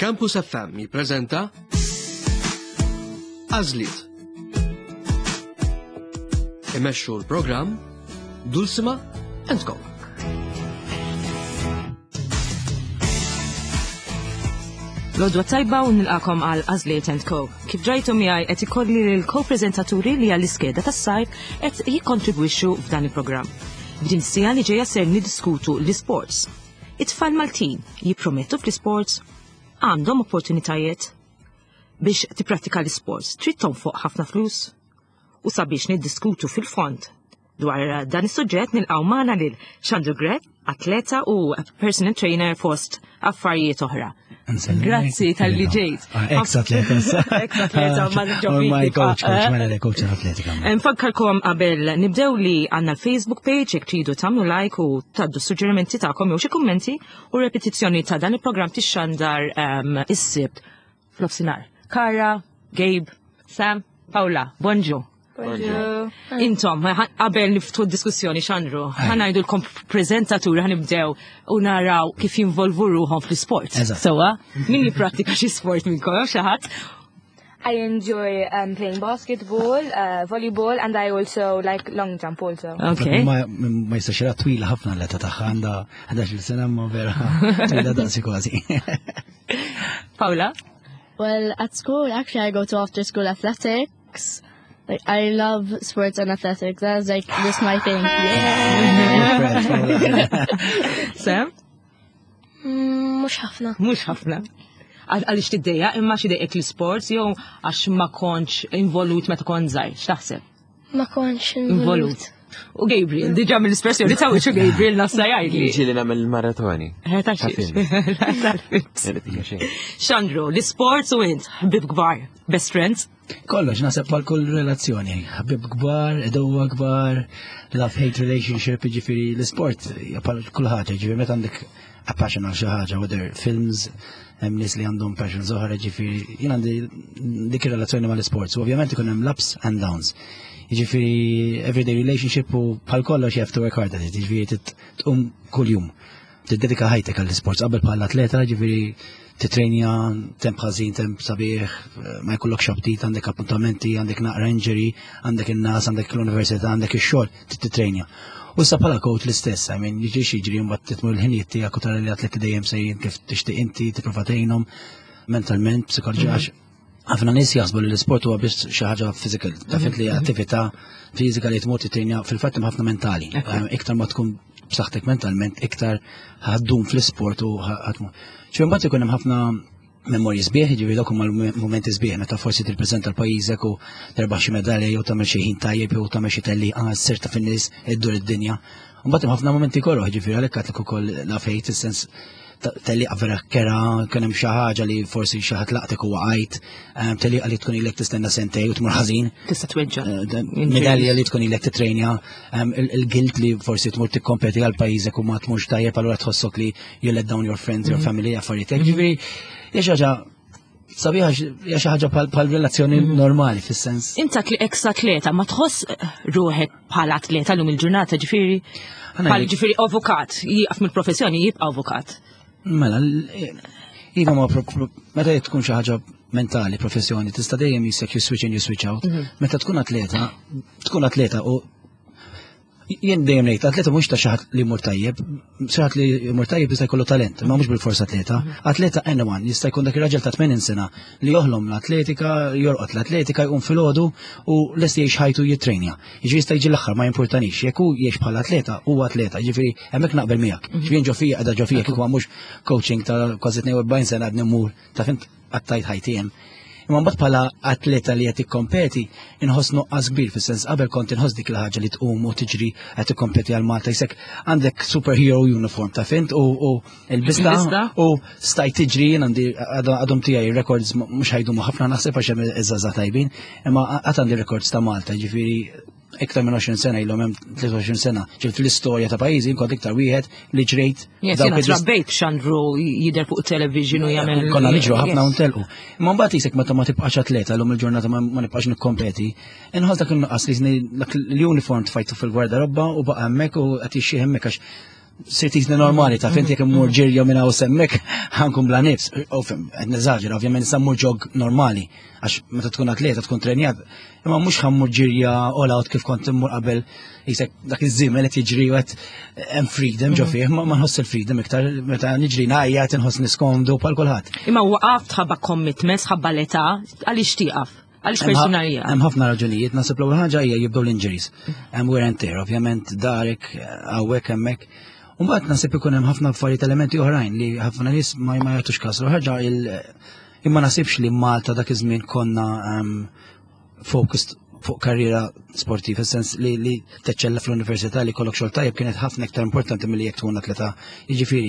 Campus FM jippreżenta Għażliet. Imexxu l-programm Dulsima & Co. Lodwa tajba u nilqakom għal Għażliet & Co. Kif ġajtu miegħi qed ikolli l-ko-preżentaturi li għall-iskeda tas-sajf qed jikkontribwixxu f'dan il-programm. B'din is-sija li ġejja ser niddiskutu l-isports. It-tfal Maltin jippromettu fl-isports għandhom opportunitajiet biex tipprattika l-isports. Trid tonfoq ħafna flus. U sabiex niddiskutu fil-fond dwar dan is-suġġett nilqgħu magħna lil Xandru Grek, atleta u personal trainer fost affarijiet oħra. Grazzi tal-li ġejt. Ex-atleta. Ex-atleta, ma my coach, coach atletika. Nfakkarkom qabel nibdew li għandna l-Facebook page jekk tridu tagħmlu like u taddu suġġerimenti tagħkom jew xi kummenti u repetizzjoni ta' dan il-programm tixxandar is-sibt fl-ofsinhar. Kara, Gabe, Sam, Paula, bonġu. Intom, qabel niftu diskussjoni Xandru, ħanajdu l-prezentaturi ħanibdew u naraw kif jinvolvu ruħom fl-sport. Sewa, min jippratika xi sport minnkom xi ħadd? I enjoy playing basketball, volleyball, and I also like long jump also. Okay. Ma jistax ira twila ħafna l-età tagħha għandha 11 sena ma vera twila daqsi kważi. Paula? Well, at school, actually, I go to after-school athletics. Like, I love sports and athletics. That's like just my thing. Sam? Mux ħafna. Mux ħafna. Għalix tiddeja, imma xi dejqek l-sports jew għax ma konċ involut meta kont żgħir, x'taħseb? Ma konċ Involut. U Gabriel, diġa mill-espressjoni ta' wiċċu Gabriel nasa jgħidli. Ġili nagħmel maratoni. Xandru, l-sports u int, ħbib kbar, best friends? Kollox, nasib pal kull relazzjoni. Ħabib kbar, edowa kbar, love-hate relationship, ġifiri l-sport, pal kull ħaġa, ġifiri met għandek a passion għal xi ħaġa, whether films, nis li għandhom passion zoħra, ġifiri, jien għandi dik relazzjoni ma l-sports. U ovvjament ikun hemm ups and downs. Ġifiri, everyday relationship u pal kollox you have to work hard at it. Ġifiri, tqum kull jum. Tiddedika ħajtek għall-sports. Qabel bħal atleta, ġifiri, titrenja temp ħażin, temp sabiħ, ma jkollok xabtit, għandek appuntamenti, għandek naqra injury, għandek in-nas, għandek l-università, għandek ix-xogħol, titrenja. U sa bħala coach l-istess, I mean, jiġri mbagħad titmur l-ħinijiet tiegħek u tara li atleti dejjem sejjin kif tixtieq inti, tipprova tgħinhom mentalment, psikoloġiċi. Għafna nis jasbu li l-sport huwa biex xi ħaġa physical, tafet li attività fizika li tmur titrenja fil-fatt hemm ħafna mentali. Iktar ma tkun b'saħħtek mentalment, iktar ħaddum fl-isport u ħadmu. Xi mbagħad ikun hemm ħafna memorji sbieħ, jiġifieri dawk huma l-mumenti sbieħ meta forsi tippreżenta l-pajjiżek u terbaħ xi medalja jew tagħmel xi ħin tajjeb jew tagħmel xi telliqa sirta fin-nies iddur id-dinja. U mbagħad hemm ħafna momenti korroħ, jiġifieri għalhekk għandek ukoll la fejt is-sens telliqa vera kera, kien hemm xi ħaġa li forsi xi ħadd laqtek u waqajt, telliqa li tkun ilek tistenna sentej u tmur ħażin. Tista' tweġġa'. Medalja li tkun ilek titrenja, il-guilt li forsi tmur tikkompeti għal pajjiżek u ma tmurx tajjeb allura tħossok li you let down your friends, your family, affarijiet. Ġifieri hija xi ħaġa sabiħa hija xi ħaġa bħal relazzjoni normali fis-sens. Intak li ex-atleta ma tħoss ruħek bħala atleta lum il-ġurnata ġifieri bħal ġifieri avukat, jieqaf mill-professjoni jibqa' avukat. Mela, jiva ma meta tkun xi ħaġa mentali, professjoni, tista' dejjem jisek you switch in, you switch out. Meta tkun atleta u jien dejjem ngħid atleta mhux ta' xi ħadd li jmur tajjeb, xi ħadd li jmur tajjeb jista' jkollu talent, ma mhux bil-fors atleta. Atleta anyone jista' jkun dak ir-raġel ta' 80 sena li joħlom l-atletika, jorqod l-atletika, jqum filgħodu u lest jgħix ħajtu jitrenja. Jiġri jista' jiġi l-aħħar ma jimpurtanix, jekk hu jgħix bħala atleta huwa atleta, jiġifieri hemmhekk naqbel miegħek. Ġifieri ġo fija qiegħda ġo fija kieku mhux coaching ta' kważi 42 sena qed nimur ta' fint qattajt ħajti hemm. Imma mbagħad bħala atleta li qed tikkompeti inħoss nuqqas kbir fis-sens qabel kont inħoss dik il-ħaġa li tqum u tiġri qed tikkompeti għal Malta jsek għandek superhero uniform ta' fint u l-biżda u staj tiġri jien għandi għadhom tiegħi records mhux ħajdumu ħafna naħseb għax hemm iż-żgħażagħ tajbin, imma qatt għandi records ta' Malta, ġifieri iktar minn 20 sena ilhom hemm 23 sena. Ġifieri fl-istorja ta' pajjiżi kont iktar wieħed li ġrejt. Jiena trabbejt Xandru jidher fuq television u jagħmel. Konna niġru ħafna u ntelqu. Imma mbagħad isek meta ma tibqax atleta llum il-ġurnata ma nibqax nikkompeti. Inħoss dak il-nuqqas li l-uniform tfajtu fil-gwardarobba u baqa' hemmhekk u qed jixxi hemmhekk għax sirtisni normali ta' finti kem mur ġirja minna u semmek ħankun bla nifs. Neżagġer, ovvjament nista' mur ġog normali, għax meta tkun atleta tkun trenjat, imma mhux ħammur ġirja all out kif kont immur qabel jisek dak iż-żiemel qed jiġri qed hemm freedom ġo fih, ma nħoss il-freedom iktar meta niġri ngħajjat inħoss niskondu bħal kulħadd. Imma waqaft ħabba commitments, ħabba l-età, għaliex tieqaf? Għaliex personalija? Hemm ħafna raġunijiet, nasib l-ewwel ħaġa hija jibdew l-injuries. Hemm wear and tear, ovvjament darek hawnhekk hemmhekk. U mbagħad nasib ikun hemm ħafna affarijiet elementi oħrajn li ħafna nies ma jagħtux każ. Ħaġa imma nasibx li Malta dak iż-żmien konna focused fuq karriera sportiva, fis-sens li teċċella fl-università li kollok xogħol tajjeb kienet ħafna iktar importanti milli jekk tkun atleta. Jiġifieri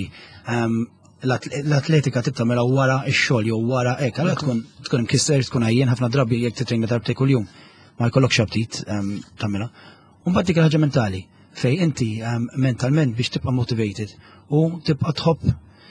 l-atletika tibtamela wara x-xogħol jew wara hekk, allura tkun imkisser, tkun għajjien ħafna drabi jekk titrejna darbtej kuljum ma jkollokx aptit tagħmilha. U mbagħad dik il-ħaġa mentali fej inti mentalment biex tibqa' motivated u tibqa' tħobb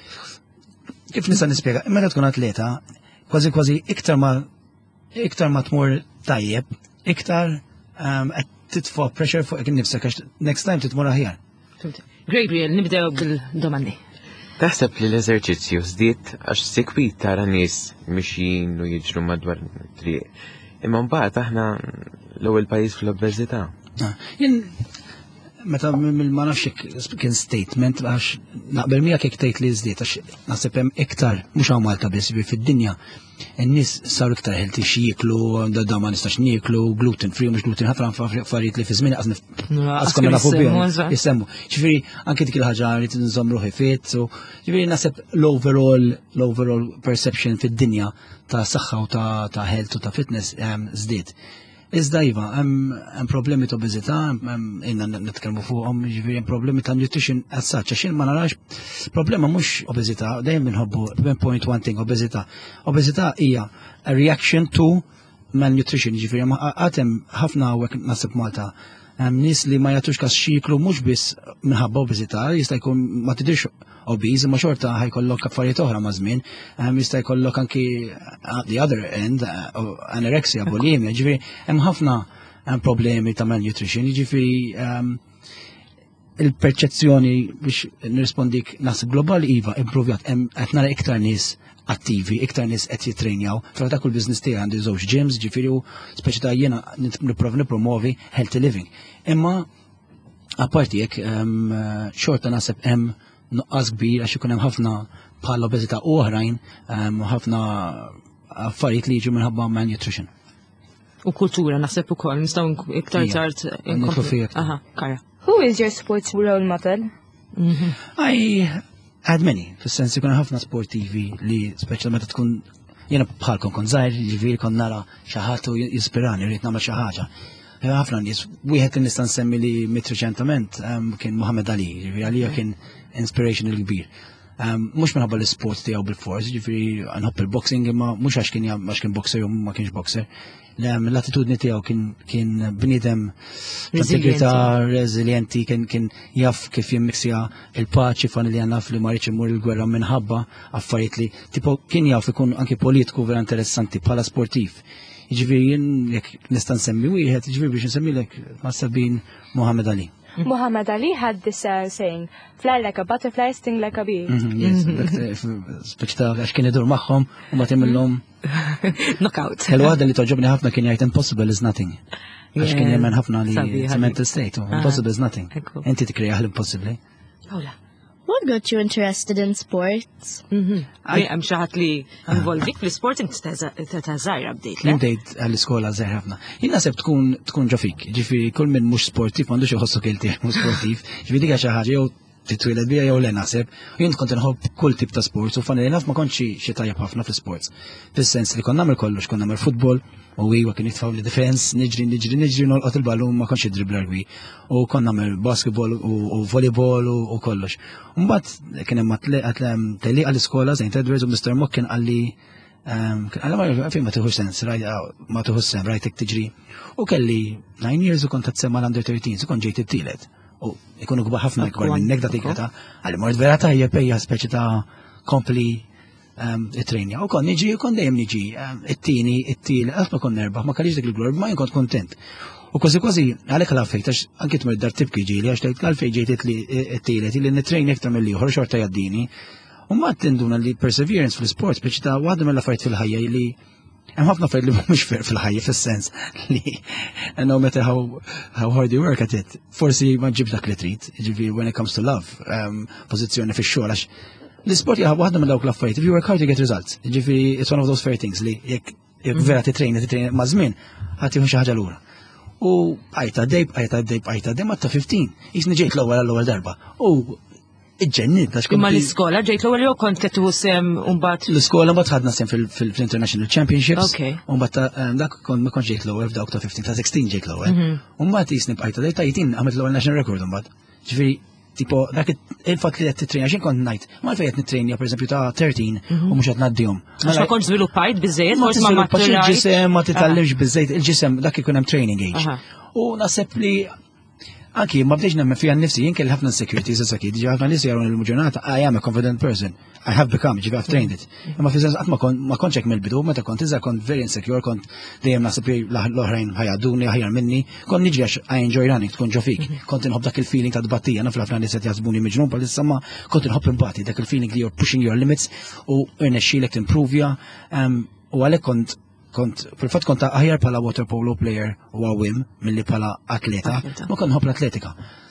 kif nista' nispjega, meta tkun atleta kważi iktar ma tmur tajjeb, iktar qed titfa' pressure fuq innifsek għax next time titmur aħjar. Gabriel, nibdew bil-domandi. Taħseb li l-eżerċizzju żdied għax sekwit tara nies mixjin u jiġru madwar triq. Imma mbagħad aħna l-ewwel pajjiż fl-obbeżità. Jien meta ma nafx kien statement għax naqbel miegħek jekk tgħid li żdied għax naħseb hemm iktar mhux hawn Malta biss fid-dinja in-nies saru iktar healthy x'jieklu da ma nistax nieklu gluten free mhux gluten ħafna affarijiet li fi żmien qaskom nafu bihom jisemmu. Ġifieri anke dik il-ħaġa li tinżomm ruħi fit, ġifieri naħseb l-overall perception fid-dinja ta' saħħa u ta' health u ta' fitness żdied. Iżda iva, hemm problemi ta' obeżità, inna nitkellmu fuqhom, ġifieri hemm problemi ta' nutrition as such, għax ma narax problema mhux obeżità, dejjem inħobbu point one thing obeżità. Obeżità hija a reaction to malnutrition, ġifieri għad hemm ħafna hawnhekk nasib Malta. Nies li ma jagħtux każ xiklu mhux biss minħabba obeżità, jista' jkun ma tidhirx obiż imma xorta ħajkollok affarijiet oħra ma' żmien, jista' jkollok anki the other end anorexia, bulimia, ġifieri hemm ħafna problemi ta' malnutrition, ġifieri il-perċezzjoni biex nirrispondik naħseb globali iva improvjat, qed nara iktar nies attivi, iktar nies qed jitrejnjaw, fra dak il-business tiegħi għandi żewġ gyms, ġifieri u speċi ta' jiena nipprova nippromovi healthy living. Imma apparti jekk xorta naħseb hemm nuqqas kbir għax ikun hemm ħafna bħal obeżità oħrajn, ħafna affarijiet li jiġu minħabba malnutrition. U kultura naħseb ukoll nistgħu iktar tard inkomplu. Aha, Kara. Who is your sports role model? I had many, fis-sens ikun ħafna sportivi li speċjalment tkun jiena bħalkom kon żgħir, ġifieri kon nara xi ħadd u jispirani rrid nagħmel xi ħaġa. Ħafna nies, wieħed li nista' nsemmi li mit reċentament kien Muhammad Ali, ġifieri għalija kien inspirational kbir. Mhux minħabba l-isport tiegħu bil-fors, ġifieri nħobb il-boxing imma mhux għax kien boxer jew ma kienx boxer. L-attitudni tiegħu kien bniedem integrità, reżiljenti, kien jaf kif jimmixja il-paċi familja naf li ma rridx imur il-gwerra minħabba affarijiet li tipo kien jaf ikun anke politiku vera interessanti bħala sportiv. Jiġifieri jien jekk nista' nsemmi wieħed, jiġifieri biex nsemmilek ma' Sabin Muhammad Ali. Muhammad Ali had this saying, fly like a butterfly, sting like a bee. Speċta għax kien idur magħhom u ma timillhom knockout. Il-waħda li toġobni ħafna kien jgħid impossible is nothing. Għax kien jemmen ħafna li it's a mental state, impossible is nothing. Inti tikkrejaħ l-impossibbli. What got you interested in sports? Hemm xi ħadd li involvik fl-isport inti ta' żgħira bdejt. Bdejt għall-iskola żgħir ħafna. Jien naħseb tkun ġo fik, ġifieri kull min mhux sportiv m'għandux iħossok ilti mhux sportiv, ġifieri dik xi ħaġa jew titwiled bija jew le naħseb. Jien kont inħobb kull tip ta' sports u fanni naf ma kontx xi tajjeb ħafna fl-sports. Fis-sens li konna nagħmel kollox, konna nagħmel futbol u iwa kien jitfgħu li defense, niġri nolqot il-ballun ma kontx dribbler kbir. U konna nagħmel basketball u volleyball u kollox. Mbagħad kien hemm teliq għall-iskola St. Edwards u Mr. Mock kien qalli għalla ma tuħux sens, ma tuħux sen, rajtek tiġri. U kelli 9 years u kont tsemma l-under 13, u kont ġejt it-tielet. U ikunu kbar ħafna ikbar minnek da tikreta, għalli mort vera tajjeb ejja speċi ta' kompli it-trejnja. U kon dejjem niġi, it-tieni, it-tiel, qatt ma kon nerbaħ, ma kellix dik il-glor, ma jien kont kontent. U kważi għalhekk għalfejn għax anke tmur dar tibki ġieli għax tgħid għalfejn ġejt it-tielet li nitrejn iktar mill-ieħor xorta jaddini. U ma tinduna li perseverance fl-sport biex ta' waħda mill-affarijiet fil-ħajja li hemm ħafna affarijiet li mhumiex fair fil-ħajja fis-sens li no matter how hard you work at it, forsi ma ġibx dak li trid, ġifieri when it comes to love, pożizzjoni fix-xogħol għax l-isport jaħab waħda minn dawk l-affarijiet, if you work hard you get results. Ġifieri it's one of those fair things li jekk vera titrejn ma' żmien ħadd tieħu xi ħaġa lura. U għajta dejb ma ta' 15, jisni ġejt l-ewwel darba. U iġġennit għax imma l-iskola ġejt l-ewwel jew kont qed tuħu sem mbagħad. L-iskola mbagħad ħadna sem fil-International Championships. U mbagħad dak ma kontx ġejt l-ewwel f'dawk ta' 15 ta' 16 ġejt l-ewwel. U mbagħad jisni bqajta dejb ta' 18 għamilt l-ewwel national record mbagħad. Ġifieri tipo dak il-fatt li qed titrejna x'in kont ngħid, ma fejn qed nittrejnja pereżempju ta' 13 u mhux qed ngħaddihom. Għax ma kontx żviluppajt biżejjed, forsi ma matturajt. Il-ġisem ma titgħallimx biżejjed, il-ġisem dak ikun hemm training age. U naħseb li anki ma bdejx nemmen fija nnifsi jien kelli ħafna insecurities ġi ħafna nies jarawni l-ġurnata I am a confident person. I have become, ġifi I've trained it. Imma fi żens qatt ma kontx hekk mill-bidu, meta kont iżgħar kont very insecure, kont dejjem naħseb li l-oħrajn ħajgħadduni aħjar minni, kont niġri għax I enjoy running tkun ġo fik. Kont inħobb dak il-feeling ta' tbattija, naf ħafna nies qed jaħsbuni miġnun bħalissa ma kont inħobb imbagħti dak il-feeling li you're pushing your limits u irnexxielek timprovja u għalhekk fil-fatt kont aħjar bħala water polo player u għawim milli bħala atleta, ma kont nħobb l-atletika.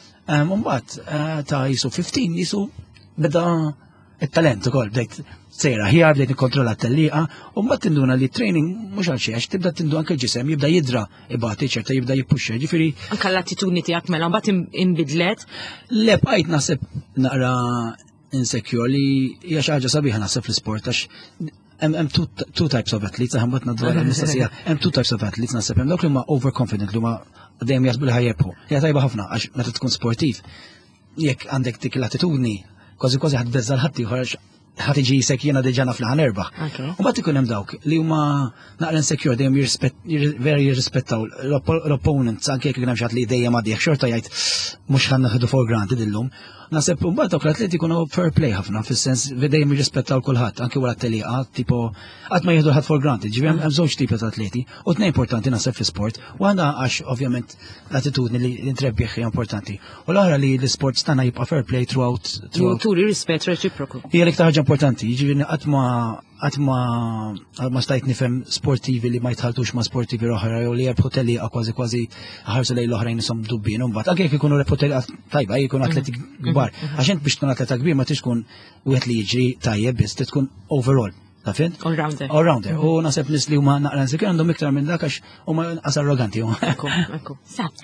Mbagħad ta' jisu 15 jisu beda it-talent ukoll bdejt sejra ħjar bdejt nikkontrolla t-tellieqa u mbagħad tinduna li training mhux għal xi għax tibda tindu anke l-ġisem jibda jidra ibati ċerta jibda jippuxxa ġifieri. Anke l-attitudni tiegħek mela mbagħad inbidlet? Le bqajt naħseb naqra insecure li hija xi ħaġa sabiħa naħseb fl-isport għax hemm two types of athletes, ħambat nadwar il-mistaqsija, hemm two types of athletes naħseb hemm dawk li huma overconfident li huma dejjem jaħsbu li ħajjebħu. Hija tajba ħafna għax meta tkun sportiv jekk għandek dik l-attitudni kważi ħadd beżżal ħadd ieħor ħadd iġi jisek jiena diġà naf li ħanerbaħ. U mbagħad ikun hemm dawk li huma naqra insecure dejjem very jirrispettaw l-opponents anke jekk hemm xi ħadd li dejjem għaddih xorta jgħid mhux ħannaħdu for granted illum. Naħseb mbagħad dawk l-atleti jkunu fair play ħafna fis-sens dejjem jirrispettaw kulħadd anke wara t-telieqa tipo qatt ma jieħdu ħadd for granted. Ġifieri hemm żewġ tipi ta' atleti u tnejn importanti naħseb fl-isport. Waħda għax ovvjament l-attitudni li ntrebbieħ hija importanti. U l-oħra li l-isport tagħna jibqa' fair play throughout. Turi rispett reċiproku. Hija l-iktar ħaġa importanti. Ġifieri qatt ma stajt nifhem sportivi li ma jitħaltux ma' sportivi oħra jew li jerbħu telieqa kważi ħarsu lejn l-oħrajn isom dubbin u mbagħad anke jekk ikunu rebħu telieqa tajba jkunu atleti kbar. Għax int biex tkun atleta kbir ma tkun wieħed li jiġri tajjeb biss tkun overall. Ta' fin? All-rounder. U naħseb nies li huma naqra insecure għandhom iktar minn dak għax huma inqas arroganti. Ekku.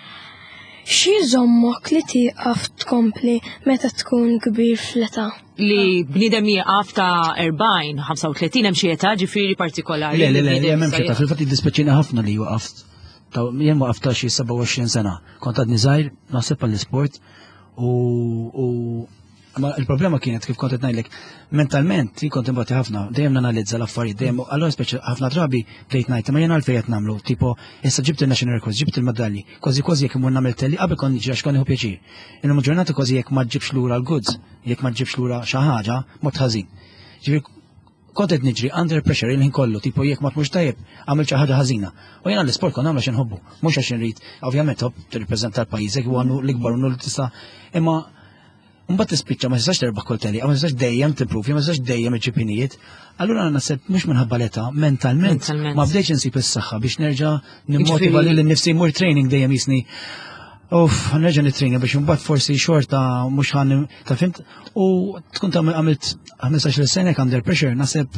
Xi żommok li tieqaf tkompli meta tkun kbir fl-età? Li bniedem jieqaf ta' 40, 35 hemm xi età ġifieri partikolari. Le, hemm xi età fil-fatt jiddispeċina ħafna li waqaft. Jien waqaft ta' xi 27 sena. Kont għadni żgħir naħseb għall-isport u il-problema kienet kif kont qed ngħidlek mentalment kont imbagħad ħafna dejjem nanalizza l-affarijiet dejjem allura speċi ħafna drabi bdejt ngħid ma jien għalfejn qed nagħmlu tipo issa ġibt il-national records, ġibt il-medalji, kważi jekk imur nagħmel telli qabel kont niġi għax kont nieħu pjaċir. Illum ġurnata kważi jekk ma ġibx lura l-goods, jekk ma ġibx lura xi ħaġa mod ħażin. Ġifieri kont qed niġri under pressure il-ħin kollu, tipo jekk ma tmux tajjeb għamel xi ħaġa ħażina. U jiena l-isport kont nagħmlu xi nħobbu, mhux għax inrid ovvjament hobb tirrappreżenta l-pajjiżek huwa l-ikbar u tista' imma mbagħad tispiċċa ma tistax terbaħ kull telliqa, ma tistax dejjem timpruvi, ma tistax dejjem iġ-ġipinijiet. Allura naħseb mhux minħabba l-età, mentalment ma bdejtx insib is-saħħa biex nerġa' nimmotiva lil nnifsi mur training dejjem jisni nerġa' nittrejna biex imbagħad forsi xorta mhux ħan ta' fimt u tkun ta' għamilt 15-il sena under pressure naħseb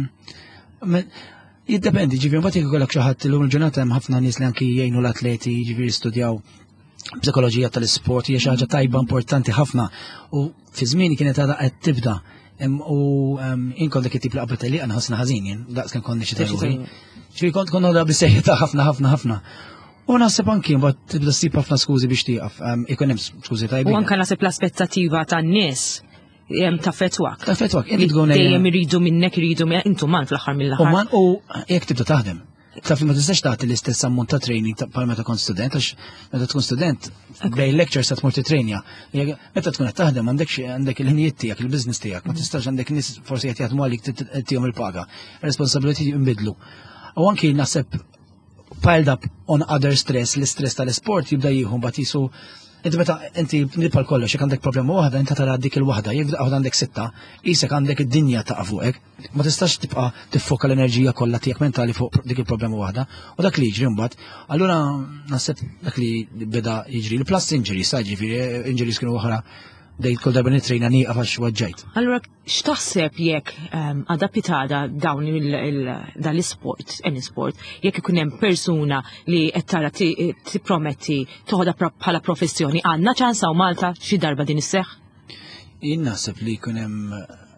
jiddependi ġifieri mbagħad jekk ikollok xi ħadd illum il-ġurnata hemm ħafna nies li anki jgħinu l-atleti ġifieri studjaw psikoloġija tal-isport hija xi ħaġa tajba importanti ħafna u fi żmieni kienet għadha qed tibda u inkun dik it-tip li qabel telliqa nħossna ħażin jien daqs kien konni xi taruri. Ġifieri kont għadha b'sejħitha ħafna. U naħseb anki mbagħad tibda ssib ħafna skużi biex tieqaf ikun hemm skużi tajbin. U anke naħseb l-aspettattiva tan-nies ta' fetwak. Dejjem iridu minnek iridu intom man fl-aħħar mill-aħħar. U jekk tibda taħdem. Taf li ma tistax tagħti l-istess ammont ta' training bħal meta tkun student, għax meta tkun student bej lectures ta' tmur titrejnja. Meta tkun qed taħdem għandek il-ħinijiet tiegħek, il-business tiegħek, ma tistax għandek nies forsi qed jaħdmu għalik tihom il-paga. Ir-responsabilitajiet jinbidlu. U anki naħseb piled up on other stress, l-istress tal-isport jibda jieħu mbagħad jisu inti nibqal kollox, jekk għandek problema waħda, inta tara dik il-waħda, jekk għandek 6, isek għandek id-dinja ta' fuqek, ma tistax tibqa' tiffoka l-enerġija kollha tiegħek mentali fuq dik il-problema waħda, u dak li jiġri mbagħad. Allura naħseb dak li beda jiġri l-plus injuries, jiġifieri injuries kienu oħra dejt kol darba nitrejna nieqaf għax waġġajt. Allura x'taħseb jekk għadha pitada dawn dal-isport, any sport, jekk ikun hemm persuna li qed tara tipprometti toħodha bħala professjoni, għandna ċansa u Malta xi darba din isseħħ? Jien naħseb li jkun hemm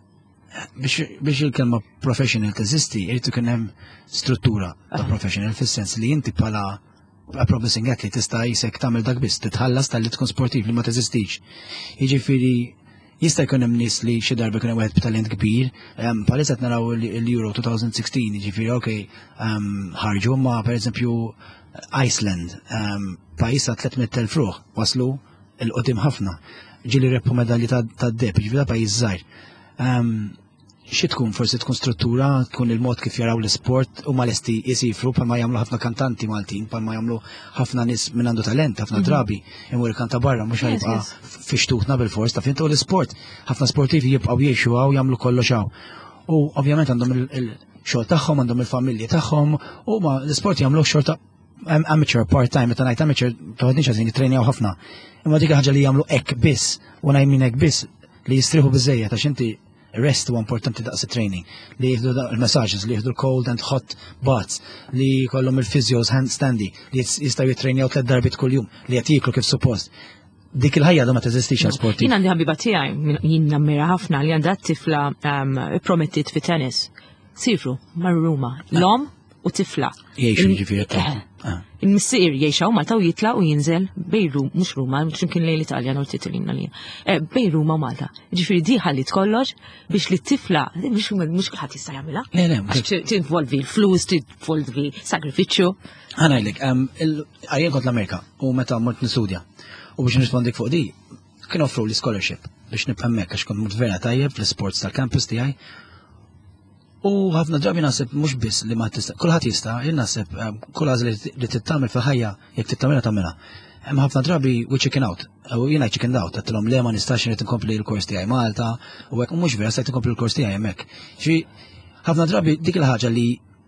biex il-kelma professional teżisti, irid ikun hemm struttura ta' professional fis-sens li inti bħala promising athlete tista' jisek tagħmel dak biss, titħallas tal-li tkun sportiv li ma teżistix. Jiġifieri jista' jkun hemm nies li xi darba jkun hemm wieħed b'talent kbir, bħalissa qed naraw l-Euro 2016, jiġifieri okej ħarġu ma pereżempju Iceland, pajjiż ta' 300,000 ruħ waslu l-qudiem ħafna. Ġieli rebħu medalji tad-deb, jiġifieri pajjiż żgħir. Xi tkun forsi tkun struttura, tkun il-mod kif jaraw l-isport u ma lesti jisifru bħalma jagħmlu ħafna kantanti Maltin, bħalma jagħmlu ħafna nies minn għandu talent, ħafna drabi imur kanta barra mhux ħajbqa' fixtuħna bil-fors taf intu l-isport. Ħafna sportivi jibqgħu jgħixu hawn jagħmlu kollox hawn. U ovvjament għandhom il-xogħol tagħhom, għandhom il-familji tagħhom u ma l-isport jagħmlu xorta amateur, part-time, meta ngħid amateur toħodniex għażin jitrejnjaw ħafna. Imma dik ħaġa li jagħmlu hekk biss u ngħid hekk biss li jistrieħu biżejjed għax inti rest huwa importanti daqs training li jieħdu il-massages, li jieħdu cold and hot baths, li kollhom il-physios handstandi, li jistgħu jitrejnjaw 3 darbit kuljum, li qed jieklu kif suppost. Dik il-ħajja ma teżistix għal sporti. Jien għandi ħabiba tiegħi, jien nammira ħafna li għandha tifla promettit fi tennis. Sifru mar-Ruma, l-om u tifla. Jgħixu jiġifieri. Il-missier jgħixaw Malta u jitla u jinżel bej mhux Ruma, x'imkien lejn l-Italja nor titilina li. Bej Ruma u Malta. Ġifieri di ħallit kollox biex li t-tifla mhux kulħadd jista' jagħmilha. Le. Tinvolvi l-flus, tinvolvi sagrifiċċju. Ħanajlek, għajjen kont l-Amerika u meta mort nistudja. U biex nrispondik fuq di, kien offru li scholarship biex nibqa' hemmhekk għax kont mort vera tajjeb fl-sports tal-campus tiegħi. U ħafna drabi naħseb mhux biss li ma tista' kulħadd jista' jien naħseb kull għażla li tittamel fil-ħajja jekk tittamilha tagħmilha. Hemm ħafna drabi we chicken out. U jiena chicken out għedtilhom le ma nistax irid inkompli l-kors tiegħi Malta u hekk mhux vera se inkompli l-kors tiegħi hemmhekk. Ħafna drabi dik il-ħaġa li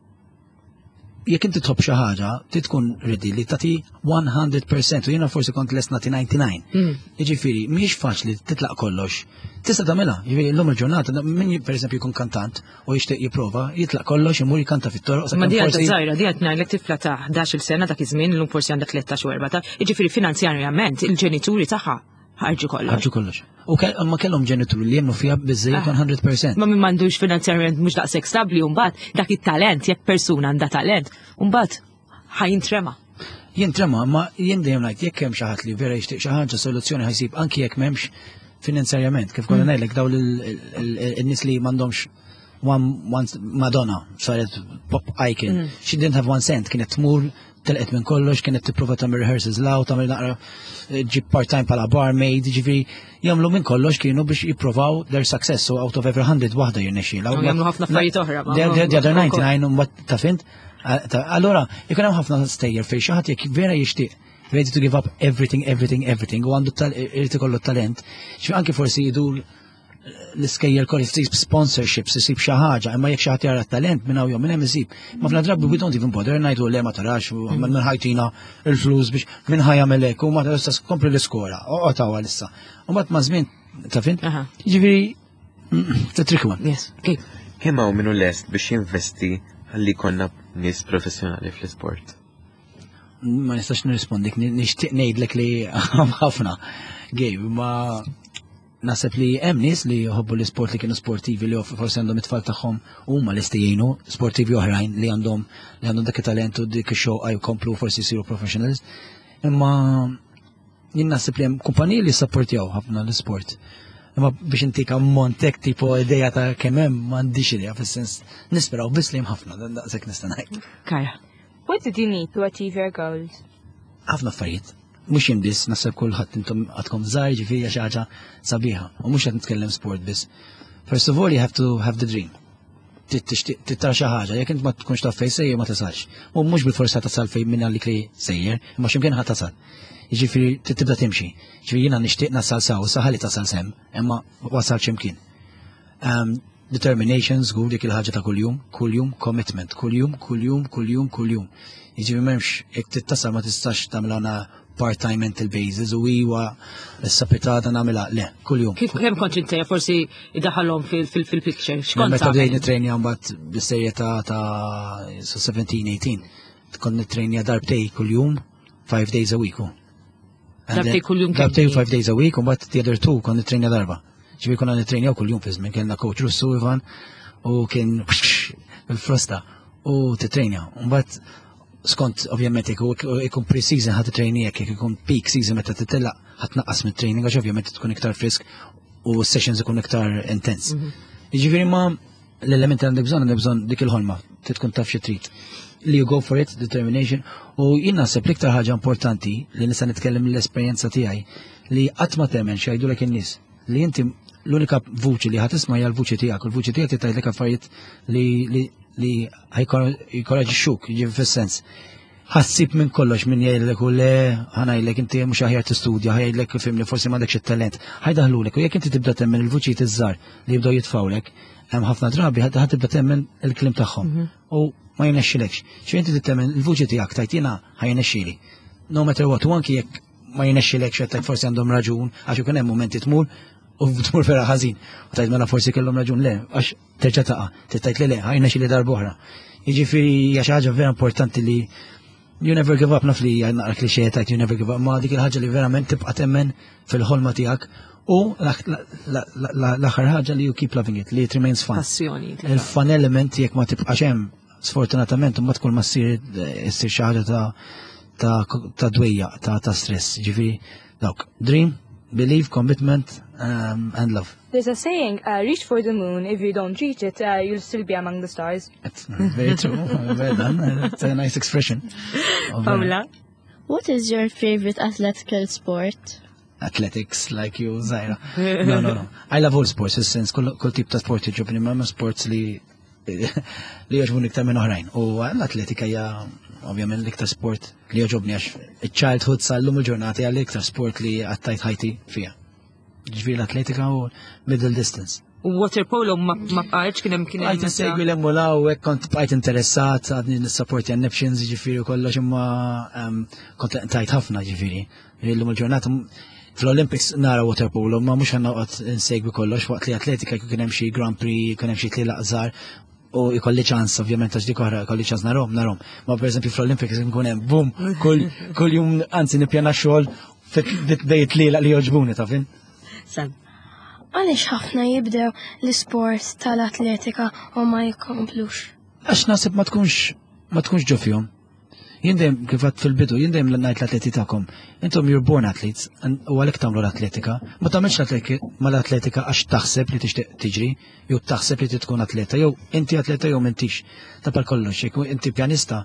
jekk inti tħobb xi ħaġa tkun ready li tagħti 100% u jiena forsi kont lest nagħti 99. Jiġifieri mhijiex faċli titlaq kollox. Tista' tagħmilha, jiġifieri llum il-ġurnata min pereżempju jkun kantant u jixtieq jipprova, jitlaq kollox imur jikanta fit-toroq. Ma di għadha żgħira, di qed ngħidlek tifla ta' 11-il sena dak iż-żmien llum forsi għandek 13 u 14, jiġifieri finanzjarjament il-ġenituri tagħha ħarġu kollox. U ma kellhom ġenituri li jemnu fiha biżejjed 100%. Ma min m'għandux finanzjarjament mhux daqshekk stabbli u mbagħad dak it-talent jekk persuna għandha talent, u mbagħad ħajintrema. Jintrema, ma jien dejjem ngħid jekk hemm xi ħadd li vera jixtieq xi ħaġa soluzzjoni ħajsib anki jekk m'hemmx finanzjarjament. Kif konna ngħidlek dawn in-nies li m'għandhomx Madonna saret pop icon. She didn't have 1 cent, kienet tmur telqet minn kollox, kienet tipprova tagħmel rehearsals law, tagħmel naqra ġib part-time bħala barmaid, ġifieri jagħmlu minn kollox kienu biex jippruvaw their success, so out of every 100 waħda jirnexxiela. Jagħmlu ħafna affarijiet oħra. The other 99 mbagħad ta' fint. Allura jkun hemm ħafna stejjer fejn xi ħadd jekk vera jixtieq ready to give up everything u għandu irid ikollu talent, anke forsi jidur l-iskejjer kol jisib sponsorships, jisib xi ħaġa, imma jekk xi ħadd jara talent minn hawn jew minn hemm isib. Ma fl drabi we don't even bother ngħidu le ma tarax minn ħajtina il-flus biex minn ħajjagħmel hekk u ma tista' kompli l-iskola, oqgħod issa. U mbagħad ma' żmien ta' fin. Jiġifieri t-trick one. Yes. Kemm hawn minnu lest biex jinvesti ħalli jkollna nies professjonali fl-isport? Ma nistax nirrispondik, nixtieq ngħidlek li ħafna gej, ma naħseb li hemm nies li jħobbu l-isport li kienu sportivi li forsi għandhom it-tfal tagħhom huma lesti jgħinu sportivi oħrajn li għandhom dak it-talent u dik ix-xogħol jkomplu forsi jsiru professionals. Imma jien naħseb li hemm kumpaniji li sapportjaw ħafna l-isport. Imma biex intik ammontek tipo idea ta' kemm hemm m'għandix idea fis-sens nisperaw biss li hemm ħafna daqshekk nista' ngħid. Kaja. What did you need to achieve your goals? Ħafna affarijiet. Mhux jien biss, naħseb kulħadd intom għadkom żgħar ġifieri xi ħaġa sabiħa u mhux qed nitkellem sport biss. First of all, you have to have the dream. Tittar xi ħaġa, jekk int ma tkunx taf fejn sejjer ma tisalx. U mhux bil-forsa tasal fejn minn għalik li sejjer, imma x'imkien ħadd tasal. Jiġifieri tibda timxi. Ġifieri jiena nixtieq nasal sew, saħali tasal sem, imma wasal x'imkien. Determination, żgur dik il-ħaġa ta' kuljum, commitment, kuljum. Jiġifieri m'hemmx jekk tittasal ma tistax tagħmilha part-time mental basis u iwa s-sapitata nagħmilha le, kuljum. Kif kemm kont inti forsi idaħħalhom fil-picture? X'kont Meta bdejt nitrenja mbagħad bis-serjetà ta' 17-18, kont nitrenja darbtej kuljum, 5 days a week. Darbtej kuljum kemm? Darbtej 5 days a week u mbagħad the other 2 kont nitrenja darba. Ġifieri konna nitrenjaw kuljum fiżmien, kellna coach Russu Ivan u kien bil-frosta u titrenja. Mbagħad skont ovvjament ikun pre-season ħadd titrejnijek, jekk ikun peak season meta titellaq ħadd naqqas mit-training għax ovvjament tkun iktar frisk u s-sessions ikun iktar intense. Jiġifieri ma l-element li għandek bżonn dik il-ħolma, tkun taf xi trid. Li you go for it, determination, u jien naħseb l-iktar ħaġa importanti li nista' nitkellem mill-esperjenza tiegħi li qatt ma temmen xi jgħidulek in-nies li inti l-unika vuċi li ħatisma' hija l-vuċi tiegħek, u l-vuċi tiegħek tgħidlek affarijiet li ħajkoraġixxuk, jiġi fis-sens. Ħassib minn kollox minn jgħidlek u le ħanajlek inti mhux aħjar tistudja, ħajdlek fimli forsi m'għandekx it-talent. Ħajdaħlulek u jekk inti tibda temmen il-vuċijiet iż-żgħar li jibdew jitfawlek, hemm ħafna drabi ħadd tibda temmen il-kliem tagħhom u ma jinexxilekx. Xi inti tittemmen il-vuċi tiegħek tajt jiena ħajnexxieli. No matter what, u anki jekk ma jinexxilekx qed forsi għandhom raġun għax ikun hemm momenti tmur u tmur vera ħażin. U tajt mela forsi kellhom raġun le, għax terġa' taqa', tittajt le ħajnexxieli darb'oħra. Jiġifieri hija xi ħaġa vera importanti li you never give up, naf li naqra klixej tajt you never give up, ma dik il-ħaġa li verament tibqa' temmen fil-ħolma tiegħek u l-aħħar ħaġa li you keep loving it, li it remains fun. Passjoni. Il-fun element jekk ma tibqax hemm sfortunatament ma tkun ma ssir xi ħaġa ta' dwejja, ta' stress. Ġifieri dawk dream, believe, commitment and love. There's a saying, reach for the moon. If you don't reach it, you'll still be among the stars. It's very true. Well done. It's a nice expression. Paula? What is your favorite athletical sport? Athletics, like you, Zaira. No. I love all sports, since kull tip ta' sport jġobni, ma' sports li jogħġbuni iktar minn oħrajn. U l-atletika hija ovvjament l-iktar sport li jogħġobni għax il-childhood sal-lum il-ġurnati għal iktar sport li għattajt ħajti fija. Ġifieri l-atletika u middle distance. U water polo ma bqajtx kien hemm Għajt insegwi l-emmula u hekk kont bqajt interessat għadni nissapporti għan-Neptunes ġifieri kollox imma kont tajt ħafna ġifieri. Illum il-ġurnata fl-Olympics nara water polo ma mhux ħanoqgħod insegwi kollox waqt li atletika kien hemm xi Grand Prix, kien hemm xi tlielaq żgħar u jkolli ċans ovvjament għax dik oħra jkolli ċans narhom. Ma pereżempju fl-Olympics nkun hemm boom kull jum anzi nippjana xogħol bejt tlielaq li jogħġbuni ta' fin. Sam. Għaliex ħafna jibdew l-sport tal-atletika u ma jkomplux? Għax naħseb ma tkunx ġo fihom. Jien dejjem kif għadt fil-bidu, jien dejjem ngħid l-atleti tagħkom. Intom you're born athletes u għalhekk tagħmlu l-atletika. Ma tagħmilx mal-atletika għax taħseb li tixtieq tiġri, jew taħseb li tkun atleta, jew inti atleta jew m'intix. Ta' bħal kollox, jekk inti pjanista,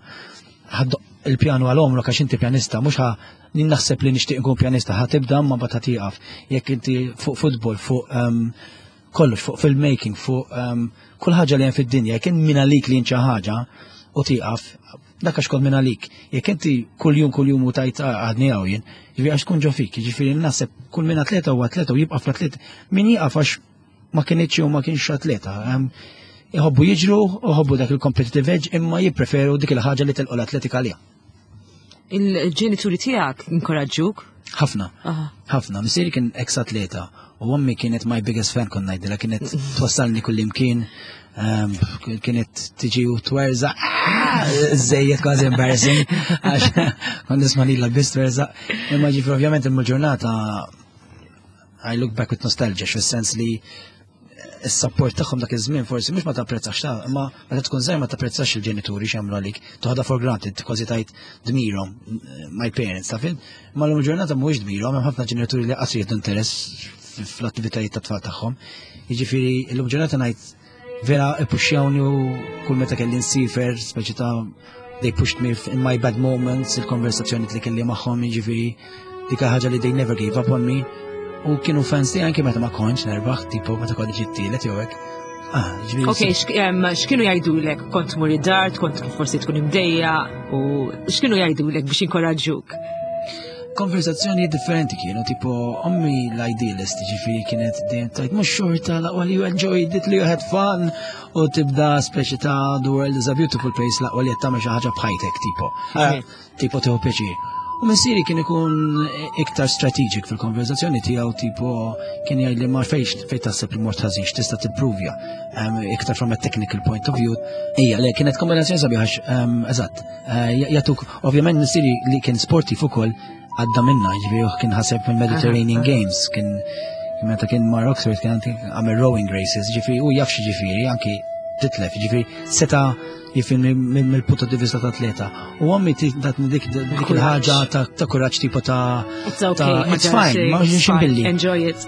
il-pjanu għal-omlok għax inti pjanista, mhux naħseb li nixtieq nkun pjanista, ħatibda ma bad tieqaf. Jekk inti fuq futbol, fuq kollox, fuq filmmaking, fuq kull ħaġa li hemm fid-dinja, jekk in min għalik li xi ħaġa u tieqaf, dak għax kont minn għalik. Jekk inti kuljum u tajt għadni għawjen, ġifieri għax tkun ġo fik, ġifieri naħseb kull min atleta u atleta u jibqa' fl-atleta. Min jieqaf għax ma kienx u ma kienx atleta. Iħobbu jiġru, uħobbu dak il-competitive edge, imma jippreferu dik il-ħaġa li telqu l-atletika għalija. Il-ġenituri tiegħek inkoraġġuk? Ħafna. Missieri kien ex-atleta u għammi kienet my biggest fan kon ngħidilha, kienet twassalni kull imkien, kienet tiġi u twerza, żejjed kważi embarrassing, għax kon nisma' lilha biss twerza. Imma ġifieri ovvjament il-ġurnata I look back with nostalgia, fis-sens li is-support tagħhom dak iż-żmien forsi mhux ma tapprezzax ta' imma meta tkun żgħir ma tapprezzax il-ġenituri x'jagħmlu għalik, toħodha for granted, kważi tajt dmirhom my parents, ta' fin. Ma l-lum ġurnata mhuwiex dmirhom, hemm ħafna ġenituri li qatt jieħdu interess fl-attivitajiet tat-tfal tagħhom. Jiġifieri l-lum ġurnata ngħid vera ippuxxjawni u kull meta kelli nsifer, speċi ta' they pushed me in my bad moments, il-konversazzjoni li kelli magħhom, ġifieri dik ħaġa li they never gave up on me. U kienu fans tiegħi anke meta ma kontx nerbaħ, tipo meta kont ġittielet jew hekk. Ok, x'kienu jgħidulek kont tmur id-dar, kont forsi tkun imdejja u x'kienu jgħidulek biex jinkoraġġuk? Konversazzjoni differenti kienu, tipo ommi l-idealist, ġifieri kienet dejjem tajt mhux xorta laqwa li you enjoyed it, li you had fun u tibda speċi ta' the world is a beautiful place laqwa li qed tagħmel xi ħaġa bħajtek tipo. Tipo teħu pjaċir. U missieri kien ikun iktar strategic fil-konverzazzjoni tiegħu tipo kien jgħid li ma fejn taħseb li mort ħażin tista' tippruvja iktar from a technical point of view. Ija, le kienet kombinazzjoni sabiħax eżatt. Jatuk ovvjament missieri li kien sportiv ukoll għadda minna, ġifieri kien ħaseb fil-Mediterranean Games, kien meta kien mar Oxford kien għamel rowing races, ġifieri u jafx ġifieri anki titlef, ġifieri seta' jifin mill-punto di vista ta' atleta. U għammi datni dik il-ħaġa ta' kuraġġ tipo ta' it's fine, ma' ximbilli. Enjoy it.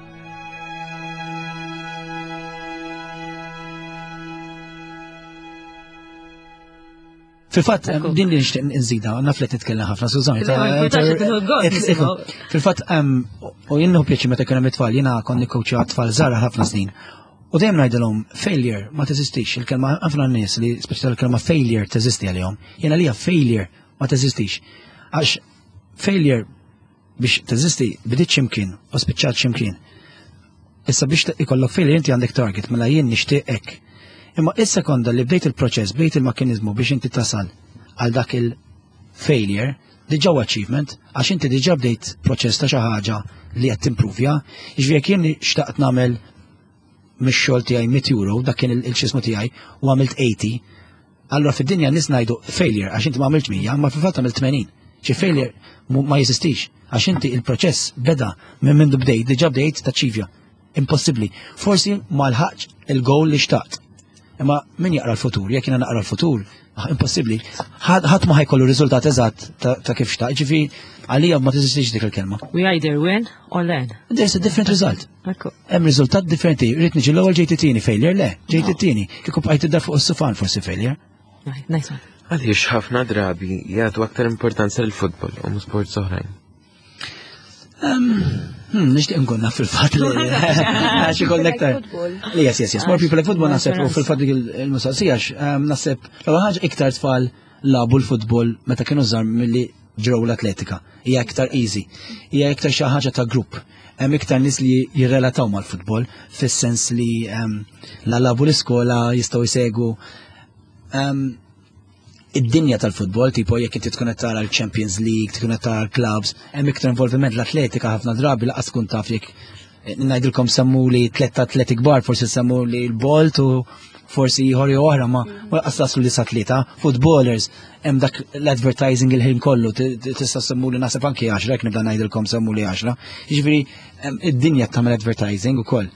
Fil-fatt, din li nixtieq nżida, naf li titkellem ħafna, Sużani. Fil-fatt, u jennu pjaċi meta kien hemm it-tfal, jiena konni kowċja tfal żgħar ħafna snin. U dejjem ngħidilhom failure ma teżistix, il-kelma ħafna nies li speċjali il-kelma failure teżisti għalihom. Jiena lija failure ma teżistix. Għax failure biex teżisti bidiet x'imkien u spiċċat x'imkien. Issa biex ikollok failure inti għandek target, mela jien nixtieq hekk. Imma is-sekonda li bdejt il-proċess, bdejt il-mekkaniżmu biex inti tasal għal dak il-failure, diġà achievement, għax inti diġà bdejt proċess ta' xi ħaġa li qed timpruvja, jiġifieri jien xtaqt nagħmel mix-xogħol tiegħi 100 euro, dak kien il-ċismu tiegħi, u għamilt 80, allura fid-dinja nies ngħidu failure għax inti ma għamilt 100, ma fil-fatt għamilt 80. Xi failure ma jeżistix, għax inti il-proċess beda minn mindu bdejt, diġà bdejt taċċivja. Impossibbli. Forsi ma lħaqx il-goal li xtaqt. Imma min jaqra l-futur, jekk jiena naqra l-futur, impossibbli. Ħadd ma ħajkollu riżultat eżatt ta' kif xtaq, ġifieri għalija ma teżistix dik il-kelma. We either win or learn. There's a different result. Hemm riżultat differenti. Rrid niġi l-ewwel ġejt it-tieni failure, le, ġejt it-tieni. Kieku bqajt idda fuq is-sufan forsi failure. Nice one. Għaliex ħafna drabi jagħtu aktar importanza lill-futbol u mhux sports oħrajn. Nixtieq nkun naf fil-fatt li għax ikoll nektar. Yes. More people like football naħseb u fil-fatt dik il-mistoqsijax naħseb l-ewwel ħaġa iktar tfal labu l-futbol meta kienu żgħar milli ġew l-atletika. Hija iktar easy. Hija iktar xi ħaġa ta' grupp. Hemm iktar nies li jirrelataw mal-futbol fis-sens li la labu l-iskola jistgħu jsegu id-dinja tal-futbol, tipo jekk inti tkun qed tara l-Champions League, tkun qed tara l-clubs, hemm iktar involviment l-atletika ħafna drabi laqas tkun taf jekk ngħidilkom semmu li tliet atleti kbar, forsi semmu li l-Bolt u forsi ieħor oħra ma laqas taslu li atleta, footballers, hemm dak l-advertising il-ħin kollu, tista' semmu li naħseb anki 10, jekk nibda ngħidilkom semmu li 10. Jiġifieri id-dinja tagħmel advertising ukoll.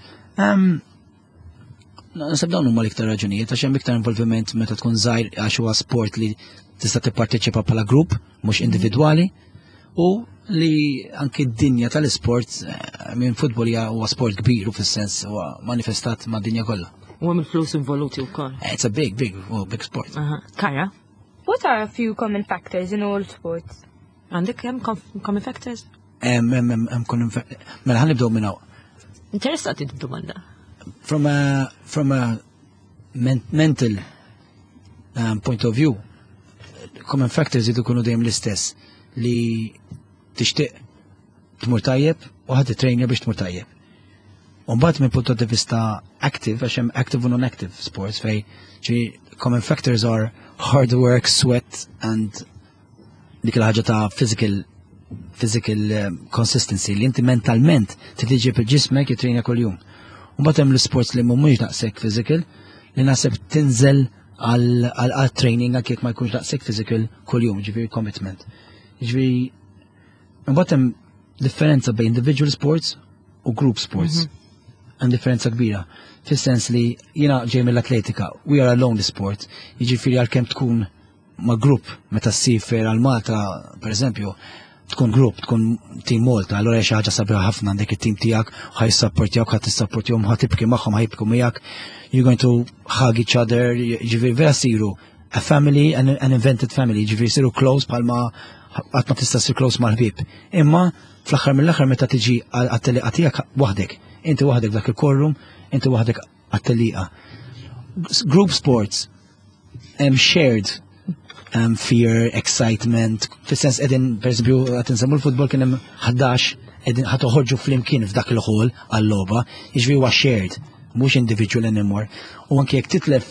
Nasab dawn huma l-iktar raġunijiet għax hemm iktar involviment meta tkun żgħir għax huwa sport li tista' tipparteċipa bħala grupp mhux individwali u li anke d-dinja tal-isport minn futbol huwa sport kbir u fis-sens huwa manifestat mad-dinja kollha. U hemm il-flus involuti wkoll. It's a big sport. Kara? What are a few common factors in all sports? Għandek hemm common factors? Hemm common factors. Mela ħanibdew minn hawn. Interessati d-domanda. From a mental point of view, common factors jidu kunu dejjem l-istess li tixtieq tmur tajjeb u ħadd titrejnja biex tmur tajjeb. U mbagħad minn punt di vista active, għax hemm active u non-active sports fej common factors are hard work, sweat and dik il-ħaġa ta' physical consistency li inti mentalment tiġi bil-ġismek jitrejnja kuljum. U mbagħad hemm l-sports li mhumiex daqshekk physical li naħseb tinżel għal training għal ma jkunx daqshekk physical kuljum, ġifieri commitment. Ġifieri mbagħad hemm differenza bejn individual sports u group sports. Hemm differenza kbira. Fis-sens li jiena ġej mill-atletika, we are a lonely sport, jiġifieri għalkemm tkun ma' grupp meta ssifer għal Malta, pereżempju, tkun grupp, tkun team Malta, allora xi ħaġa sabiħa ħafna għandek it-team tiegħek, ħajsapportjawk, ħadd-issapportjahom, ħatibki magħhom, ħajibku miegħek, you're going to hug each other, ġifieri vera siru a family, an invented family, ġifieri jsiru close bħalma qatt ma tista' ssir close mal-ħbieb. Imma fl-aħħar mill-aħħar meta tiġi għat-telliqa tiegħek waħdek, inti waħdek dak il-korrum, inti waħdek għat-telliqa. Group sports shared fear, excitement, fis-sens qegħdin pereżempju qed insemmu l-futbol kien hemm 11 qegħdin ħadd toħorġu flimkien f'dak il-ħol għall-logħba, jiġri huwa shared, mhux individual anymore. U anke jekk titlef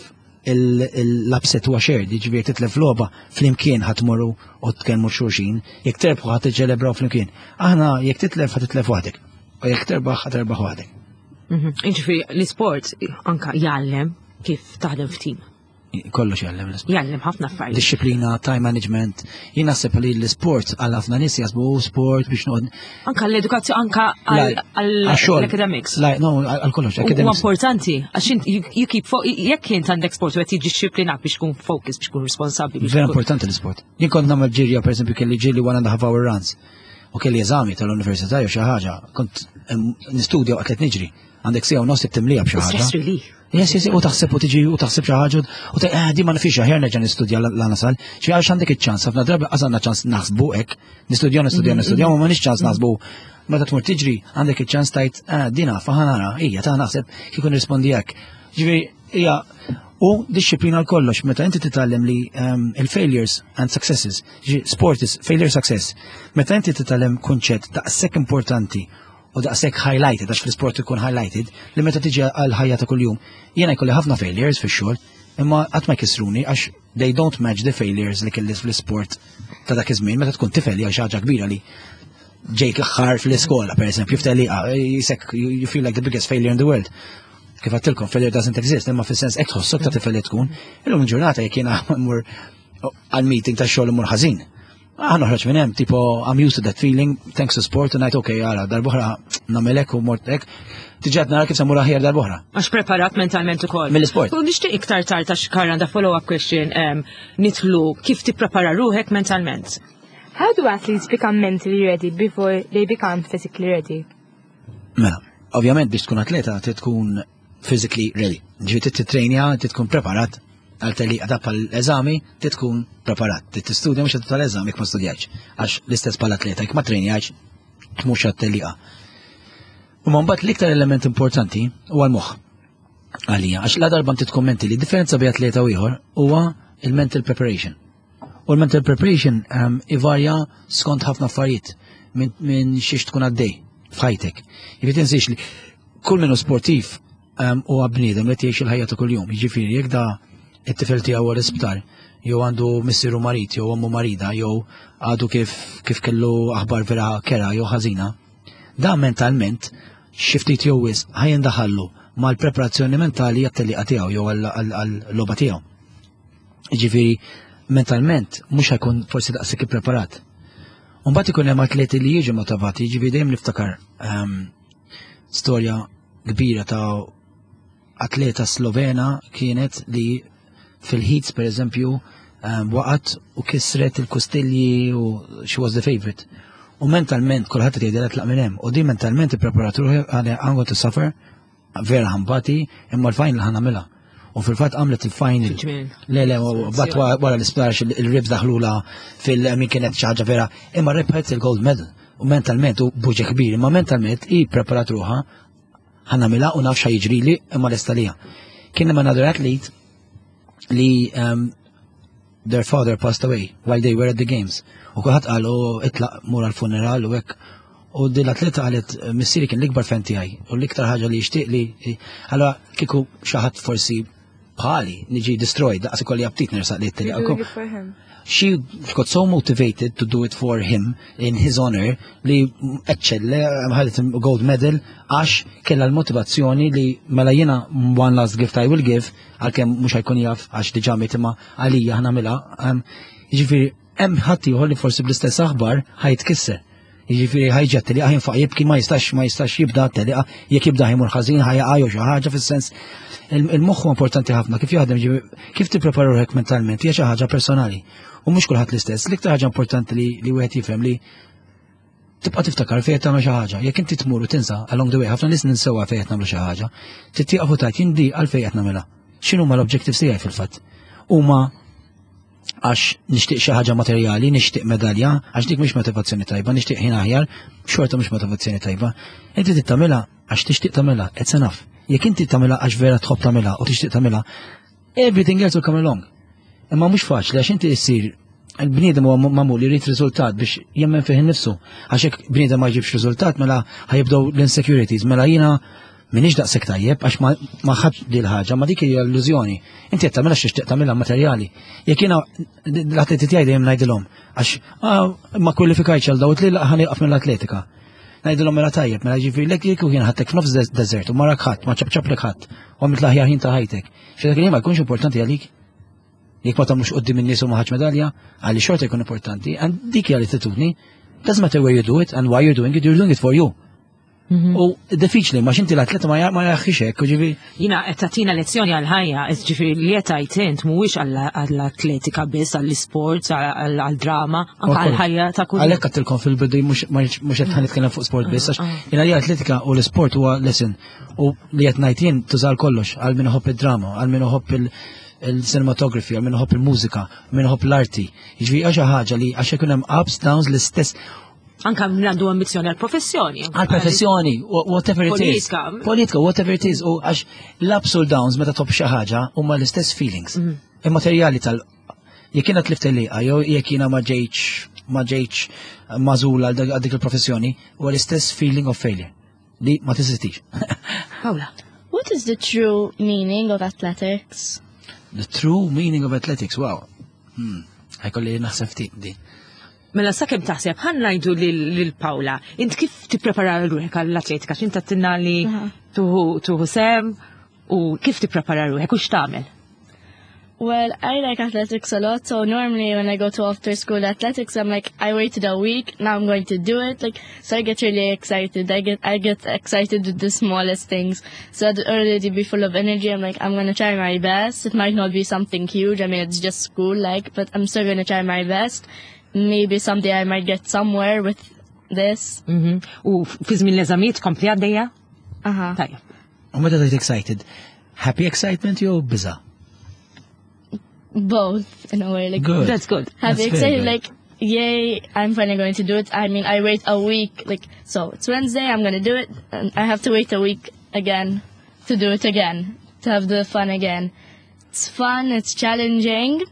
l-upset huwa shared, jiġri jekk titlef logħba flimkien ħatmorru u tkellmu xulxin, jekk terbħu ħadd tiġġelebraw flimkien. Aħna jekk titlef ħatitlef waħdek, u jekk terbaħ ħaterbaħ waħdek. Jiġifieri l-isport anka jgħallem kif taħdem f'tim. Kollox jgħallem l-isport. Jgħallem ħafna affarijiet. Disciplina, time management. Jien naħseb li l-sport għal ħafna nies jasbu sport biex noqgħod. Anka l-edukazzjoni anka għall-academics. No, għal kollox. Huwa importanti għax you keep jekk int għandek sport u qed jiġi disciplinat biex tkun focus, biex tkun responsabbli. Vera importanti l-sport. Jien kont nagħmel ġirja pereżempju kelli ġieli 1.5 hour runs. U kelli eżami tal-università jew xi ħaġa, kont nistudja waqt qed niġri. Għandek sija u nofs timlija b'xi ħaġa. Stress relief. Yes, u taħseb u tiġi u taħseb xi ħaġa u di ma nafix aħjar nerġa' nistudja la nasal. Xi għax għandek iċ-ċans, ħafna drabi għażanna ċans naħsbu hekk, nistudjaw ma m'għandix ċans naħsbu. Meta tmur tiġri għandek iċ-ċans tajt dina faħanara, hija ta' naħseb kif nirrispondi hekk. Ġifieri hija u disċiplina l-kollox, meta inti titgħallem li il-failures and successes, sport is failure success. Meta inti titgħallem kunċett daqshekk importanti u daqshekk highlighted, għax fl-sport ikun highlighted, li meta tiġi għal-ħajja ta' kuljum. Jiena jkolli ħafna failures fix-xogħol, imma qatt ma jkissruni għax they don't match the failures li kelli fl-sport ta' dak iż-żmien, meta tkun tifel hija xi ħaġa kbira li ġejk ħar fl-iskola, pereżempju, f'telliqa, you feel like the biggest failure in the world. Kif għattilkom, failure doesn't exist, imma fis-sens hekk tħossok ta' tifel li tkun. Illum il-ġurnata jekk jiena mmur għal-meeting ta' xogħol imur ħażin. Noħroġ minn hemm, tipo, I'm used to that feeling, thanks to sport, and okay, għara, darbohra namelek u mortek, tiġat nara kif samura ħjar darbohra. Għax preparat mentalment ukoll. Mill-sport. U nixtieq iktar tard għax Karen da follow-up question nitlu kif tipprepara ruħek mentalment. How do athletes become mentally ready before they become physically ready? Mela, ovvjament biex tkun atleta tkun physically ready. Ġifieri titrejnja, tkun preparat għal-telliqa ta' pal-eżami, tkun preparat. Tistudja mux għal eżami ma studjaċ. Għax l-istess pal-atleta, jek ma trenjaċ, mux għal-telliqa. U man bat l-iktar element importanti u għal-moħ. Għalija, għax la darban titkommenti li differenza bej atleta u ieħor huwa il-mental preparation. U l-mental preparation ivarja skont ħafna affarijiet minn xiex tkun għaddej f'ħajtek. Jifit insiex li kull minnu sportiv u għabnidem li tgħix il-ħajja ta' kull-jum. Jiġifieri jekk da it-tifel tiegħu għal isptar, jew għandu missieru marit, jew għammu marida, jew għadu kif kellu aħbar vera kera jew ħażina. Da mentalment xiftit jew wis ħajjen daħallu mal-preparazzjoni mentali għat-telliqa tiegħu jew għall-logħba tiegħu. Jiġifieri mentalment mhux ħajkun forsi daqshekk ippreparat. U mbagħad ikun hemm atleti li jiġu motivati, jiġifieri dejjem niftakar storja kbira ta' atleta Slovena kienet li fil-heats per eżempju waqat u kisret il-kostilji u she was the favorite. U mentalment kulħadd jgħidilha tlaq minn hemm. U di mentalment ippreparaturu I'm going to suffer vera ħambati imma l-final ħanamilha. U fil-fatt għamlet il-final. Le, bat wara l-isptar il-ribs daħlula fil-min kienet xi ħaġa vera. Imma rebħet il-gold medal. U mentalment u buġġa kbir, imma mentalment i preparat ruħha ħanamilha u naf xa jiġrili imma l-estalija. Kien hemm another athlete li their father passed away while they were at the games. U kulħadd qal itlaq mur għall-funeral u hekk. U din l-atleta qalet missieri kien l-ikbar fan tiegħi u l-iktar ħaġa li jixtieq li allura kieku xi ħadd forsi bħali niġi destroyed daqs ikolli aptit nersaq li t-telliqa. She got so motivated to do it for him in his honor li eccelle ħadet gold medal għax kella l-motivazzjoni li mela jiena one last gift I will give għalkemm mhux ħajkun jaf għax diġà imma għalija ħnamilha. Jiġifieri hemm ħadd ieħor li forsi bl-istess aħbar ħajtkisser. Jiġifieri ħajġet li jinfaq jibki ma jistax jibda t-telliqa jekk jibda ħimur ħażin ħajqa jew xi ħaġa fis-sens il-moħħ importanti ħafna kif jaħdem kif tippreparu hekk mentalment hija xi ħaġa personali. U mhux kulħadd l-istess. L-iktar ħaġa importanti li wieħed jifhem li tibqa' tiftakar fejn qed tagħmel xi ħaġa. Jekk inti tmur u tinsa along the way ħafna nies ninsewwa fejn qed nagħmlu xi ħaġa, tittieqaf u tgħid jien di għalfejn qed nagħmilha. X'inhu huma l-objectives tiegħi fil-fatt? Huma għax nixtieq xi ħaġa materjali, nixtieq medalja, għax dik mhix motivazzjoni tajba, nixtieq ħin aħjar, xorta mhux motivazzjoni tajba. Inti trid tagħmilha għax tixtieq tagħmilha, it's enough. Jekk inti tagħmilha għax vera tħobb tagħmilha u tixtieq tagħmilha, everything else will come along. Imma mhux faċli għax inti issir il-bniedem huwa magħmul li jrid riżultat biex jemmen fih innifsu. Għax hekk bniedem ma jġibx riżultat mela ħajibdew l-insecurities, mela jiena minix daqshekk tajjeb għax ma ħadd di l-ħaġa, ma dik hija illużjoni. Inti qed tagħmilha x'tixtieq tagħmilha materjali. Jekk jiena l-atleti tiegħi dejjem ngħidilhom għax ma kwalifikajtx għal dawt li ħanieqaf mill-atletika. Ngħidilhom mela tajjeb, mela ġifieri lek jekk kien ħadtek f'nofs deżert u marak ħadd, ma ċabċablek ħadd, u għamilt l-aħjar ħin ta' ħajtek. X'dak ma jkunx importanti għalik? Jekk ma tagħmlux qudiem in-nies u ma ħadx medalja, għalli xorta jkun importanti, and dik hija l-attitudni. Doesn't matter where you do it and why you're doing it for you. U diffiċli, ma xinti l-atleta ma jaħħix hekk, ġifieri. Jiena qed tagħtina lezzjoni għal ħajja, ġifieri li qed tajt int mhuwiex għall-atletika biss, għall-isports, għall-drama, anke għall-ħajja ta' kull. Għalhekk qedtilkom fil-bidu mhux qed ħanitkellem fuq sport biss, għax jiena li atletika u l-isport huwa lesson. U li qed ngħid jien tużal kollox għal min iħobb id-drama, għal min iħobb il-cinematography, għal min iħobb il-mużika, min iħobb l-arti. Jiġifieri għaxa ħaġa li għax ikun hemm ups, downs l-istess. Anka għandu ambizjoni għal-professjoni. Għal-professjoni, whatever it is. Politika, whatever it is. U għax l-ups u l-downs meta topp xi ħaġa huma l-istess feelings. Il-materjali jekk jiena tlift il-liqa, jew jekk jiena ma ġejtx mażul għal dik il-professjoni, huwa l-istess feeling of failure. Li ma tiżistix. Pawla. What is the true meaning of athletics? The true meaning of athletics, wow. Ħajkolli naħseb ftit di. Mela sakemm taħseb ħan ngħidu lil Pawla, int kif tipprepara ruħek għall-atletika, x'inta tinna li tuħu sem u kif tipprepara ruħek u x'tagħmel? Well, I like athletics a lot, so normally when I go to after school athletics, I'm like, I waited a week, now I'm going to do it, so I get really excited. I get excited with the smallest things, so I'd already be full of energy. I'm like, I'm gonna try my best. It might not be something huge. I mean, it's just school, but I'm still gonna try my best. Maybe someday I might get somewhere with this. U fi żmien l-eżamijiet kompli għaddejja? Tajjeb. U meta tajt excited? Happy excitement jew biża'? Both, in a way. Good. That's good. Happy excited, yay, I'm finally going to do it. I mean, I wait a week, so it's Wednesday, I'm going to do it, and I have to wait a week again to do it again, to have the fun again. It's fun, it's challenging,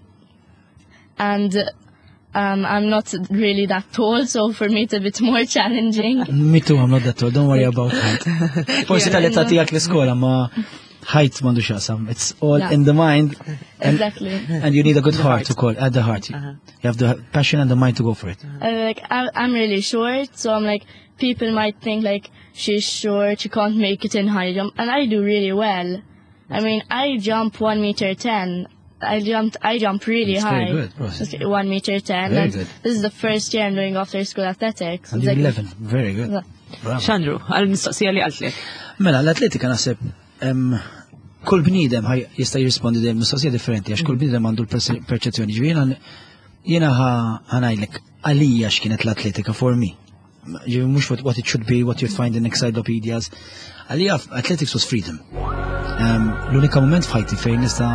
and I'm not really that tall, so for me it's a bit more challenging. Me too, I'm not that tall, don't worry about height. Forsi tal-età tiegħek l-iskola ma height m'għandu x'aqsam. It's all in the mind. Exactly. And you need a good heart to call, at the heart. You have the passion and the mind to go for it. I'm really short, so I'm people might think she's short, she can't make it in high jump, and I do really well. I mean, I jump 1 meter 10. I jump really high. Very good, process. 1 meter 10. Very good. This is the first year I'm doing after school athletics. And 11, very good. Bravo. Xandru, għal-mistoqsija li għaltlek. Mela, l-atletika naħseb kull bniedem jista' jirrispondi dejjem mistoqsija differenti għax kull bniedem għandu l-perċezzjoni. Jiena ħanajdlek għalija x'kienet l-atletika for me. Mhux what it should be, what you find in encyclopedias. Għalija athletics was freedom. L-unika moment f'ħajti fejn nista'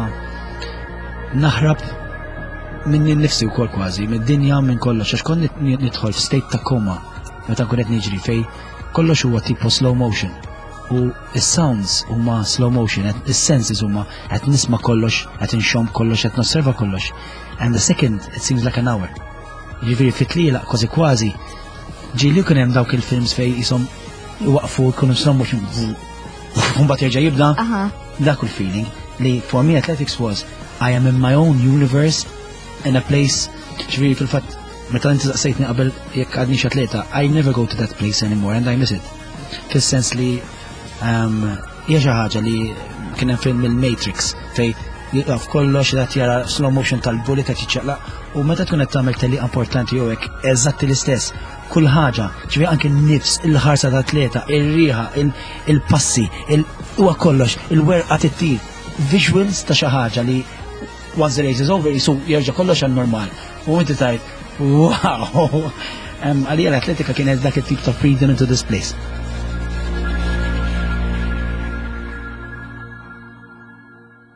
naħrab minn nifsi wkoll kważi, mid-dinja minn kollox, għax kont nidħol f'state ta' koma meta nkun qed niġri fej kollox huwa tipo slow motion. U is-sounds huma slow motion, is-senses huma qed nisma' kollox, qed inxomm kollox, qed nosserva kollox. And the second, it seems like an hour. Jiġifieri fit-tliela kważi ġieli kien hemm dawk il-films fej ishom iwaqfu jkunu slow motion. Mbagħad jerġa' jibda dak il-feeling li for me athletics was I am in my own universe in a place. Ġifieri fil-fatt meta inti saqsejtni qabel jekk għadniex atleta, I never go to that place anymore and I miss it. Fis-sens li hija xi ħaġa li kien hemm film il-Matrix fej jaqaf kollox qed jara slow motion tal-bullet qed jiċċaqlaq u meta tkun qed tagħmel telliq importanti jew hekk eżatti l-istess. Kull ħaġa, ġifieri anke n-nifs, il-ħarsa tal-atleta, ir-riħa, il-passi, huwa kollox, il-werqa tittir, visuals ta' xi ħaġa li once the race is over jisu jerġa' kollox għal-normal. U inti tajt, wow! Għalija l-atletika kienet dak it-tip ta' freedom into this place.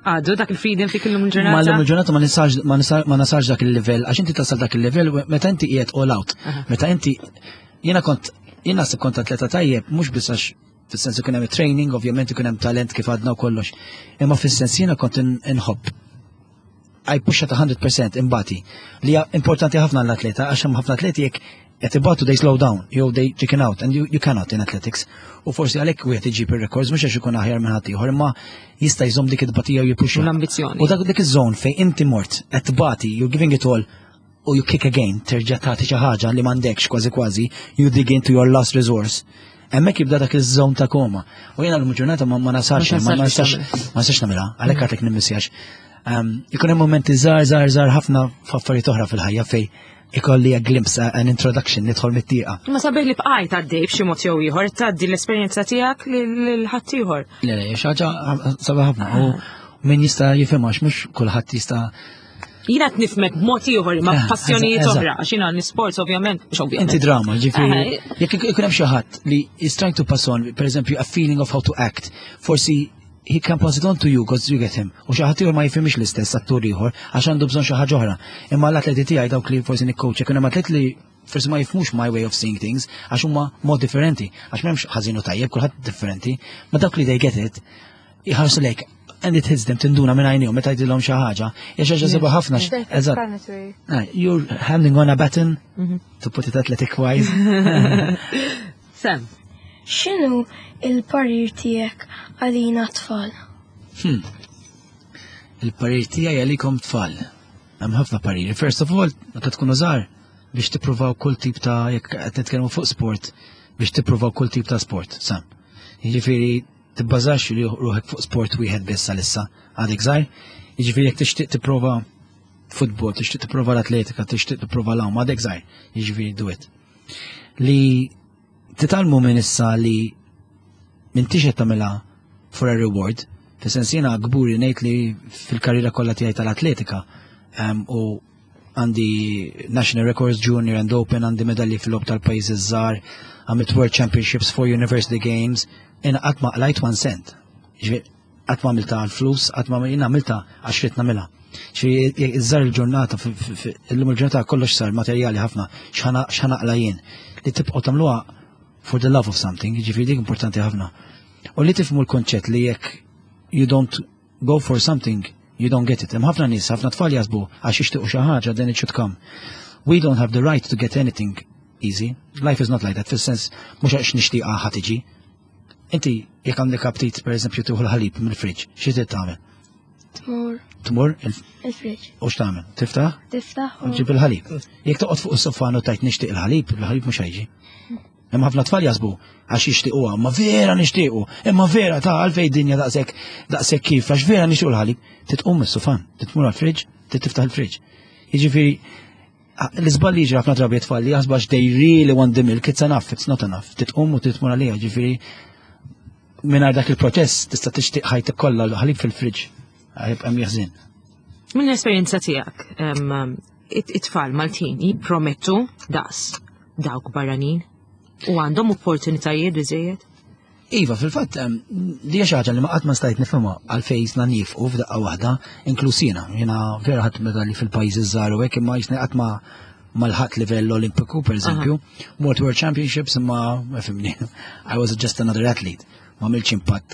Għadu dak il-freedom fi kellum Ma il-ġurnata? l-lum il-ġurnata ma nasarx dak il-level, għax inti tasal dak il-level meta inti qiegħed all out. Meta inti jiena naħseb kont atleta tajjeb, mhux biss għax fis-sens ikun hemm training, ovvjament ikun hemm talent kif għadna u kollox. Imma fis-sens jiena kont inħobb. I push at 100% imbati. Li hija importanti ħafna l-atleta għax hemm ħafna atleti jekk qed ibatu they slow down, jew they chicken out, and you cannot in athletics. U forsi għalhekk wieħed iġib ir-records mhux għax ikun aħjar minn ħadd ieħor, imma jista' jżomm dik id-batija u jippuxxa. L-ambizzjoni. U dik iż-żon fejn inti mort qed tbati, you're giving it all, u you kick again, terġa' tagħti xi ħaġa li m'għandekx kważi, you dig into your last resource. Hemmhekk jibda dak iż-żon ta' koma. U jiena l-ġurnata ma nistax nagħmilha, għalhekk għadlek nimmissjax. Ikun hemm momenti żgħar ħafna f'affarijiet oħra fil-ħajja fejn ikolli a glimpse, an introduction, nidħol mit-tieqa. Ma sabiħ li bqajt għaddej b'xi mod jew ieħor, tgħaddi l-esperjenza tiegħek lil ħadd ieħor. Le, xaġa sabiħ ħafna. U min jista' jifhimha mhux kulħadd jista' Jina t-nifmek b'mod ieħor ma' passjonijiet oħra, għax jiena l-sports ovvjament mhux ovvjament. Inti drama, ġifieri. Jekk ikun hemm xi ħadd li is trying to pass on, pereżempju, a feeling of how to act, forsi he can pass it on to you because you get him. U xi ħadd ieħor ma jifhimx l-istess attur ieħor għax għandu bżonn xi ħaġa oħra. Imma l-atleti tiegħi dawk li forsi nikcoach ikun hemm atlet li forsi ma jifhmux my way of seeing things għax huma mod differenti, għax m'hemmx ħażin u tajjeb, kulħadd differenti, ma dawk li they get it, jħarsu lejk and it hits them tinduna minn għajnihom meta jgħidilhom xi ħaġa. Hija xi ħaġa sabiħ ħafna. Eżatt. You're handing on a baton to put it athletic wise. Sam. X'inhu il-parir tiegħek għalina tfal? Il-parir tiegħi għalikom tfal. Hemm ħafna pariri. First of all, meta tkunu żgħar biex tippruvaw kull tip ta' jekk qed nitkellmu fuq sport biex tippruvaw kull tip ta' sport. Sam. Jiġifieri tibbażax li ruħek fuq sport wieħed biss għalissa għadek żgħar. Jiġifieri jekk tixtieq tipprova futbol, tixtieq tipprova l-atletika, tixtieq tipprova l-hawn għadek żgħar. Jiġifieri do it. Li titalmu minn issa li minn tixet tagħmilha for a reward, fis-sens jiena gburi ngħid li fil-karriera kollha tiegħi tal-atletika u għandi national records junior and open, għandi medalji fil-lob tal-pajjiżi żgħar, għamilt World Championships for University Games, jiena qatt ma qlajt 1 cent. Qatt ma għamilta għall-flus, qatt ma jiena għamilta għax rid nagħmilha. Iż-żar il-ġurnata, illum il-ġurnata kollox sar materjali ħafna, x'ħanaqla jien li tibqgħu tagħmluha for the love of something, ġifieri dik importanti ħafna. U li tifhmu l-konċett li jekk you don't go for something, you don't get it. Hemm ħafna nies, ħafna tfal jaħsbu għax jixtiequ xi ħaġa then it should come. We don't have the right to get anything easy. Life is not like that, fis-sens mhux għax nixtieqha ħadd tiġi. Inti jekk għandek aptit pereżempju tieħu l-ħalib mill-friġġ, xi trid tagħmel? Tmur il-friġġ. U x'tagħmel? Tiftaħ? Tiftaħ. Ġib il-ħalib. Jekk toqgħod fuq is-soffa u tajt nixtieq il-ħalib mhux ħajġi. Hemm ħafna tfal jaħsbu għax jixtiequha, ma vera nixtiequ, imma vera ta' għalfejn dinja daqshekk kif, għax vera nixtiequ l-ħalib, titqum mis-sufan, titmur għall-friġġ, tiftaħ il-friġġ. Jiġifieri l-iżball li jiġri ħafna drabi tfal li jaħsbu għax they really want the milk, it's enough, it's not enough. Titqum u titmur għalija, jiġifieri mingħajr dak il-proċess tista' tixtieq ħajtek kollha l-ħalib fil-friġġ. Hemm jaħżin. Min l-esperjenza tiegħek, it-tfal Maltin jippromettu dawk barranin u għandhom opportunitajiet biżejjed? Iva, fil-fatt, di xi ħaġa li ma qatt ma stajt nifhimha għalfejn jisna nifqu f'daqqa waħda inklusina. Jiena vera ħadd medalji fil-pajjiżi żgħar u hekk imma jisna qatt ma l-ħadd livell Olimpiku pereżempju, mort World Championships imma ma fimni. I was just another athlete. Ma għamilx impatt.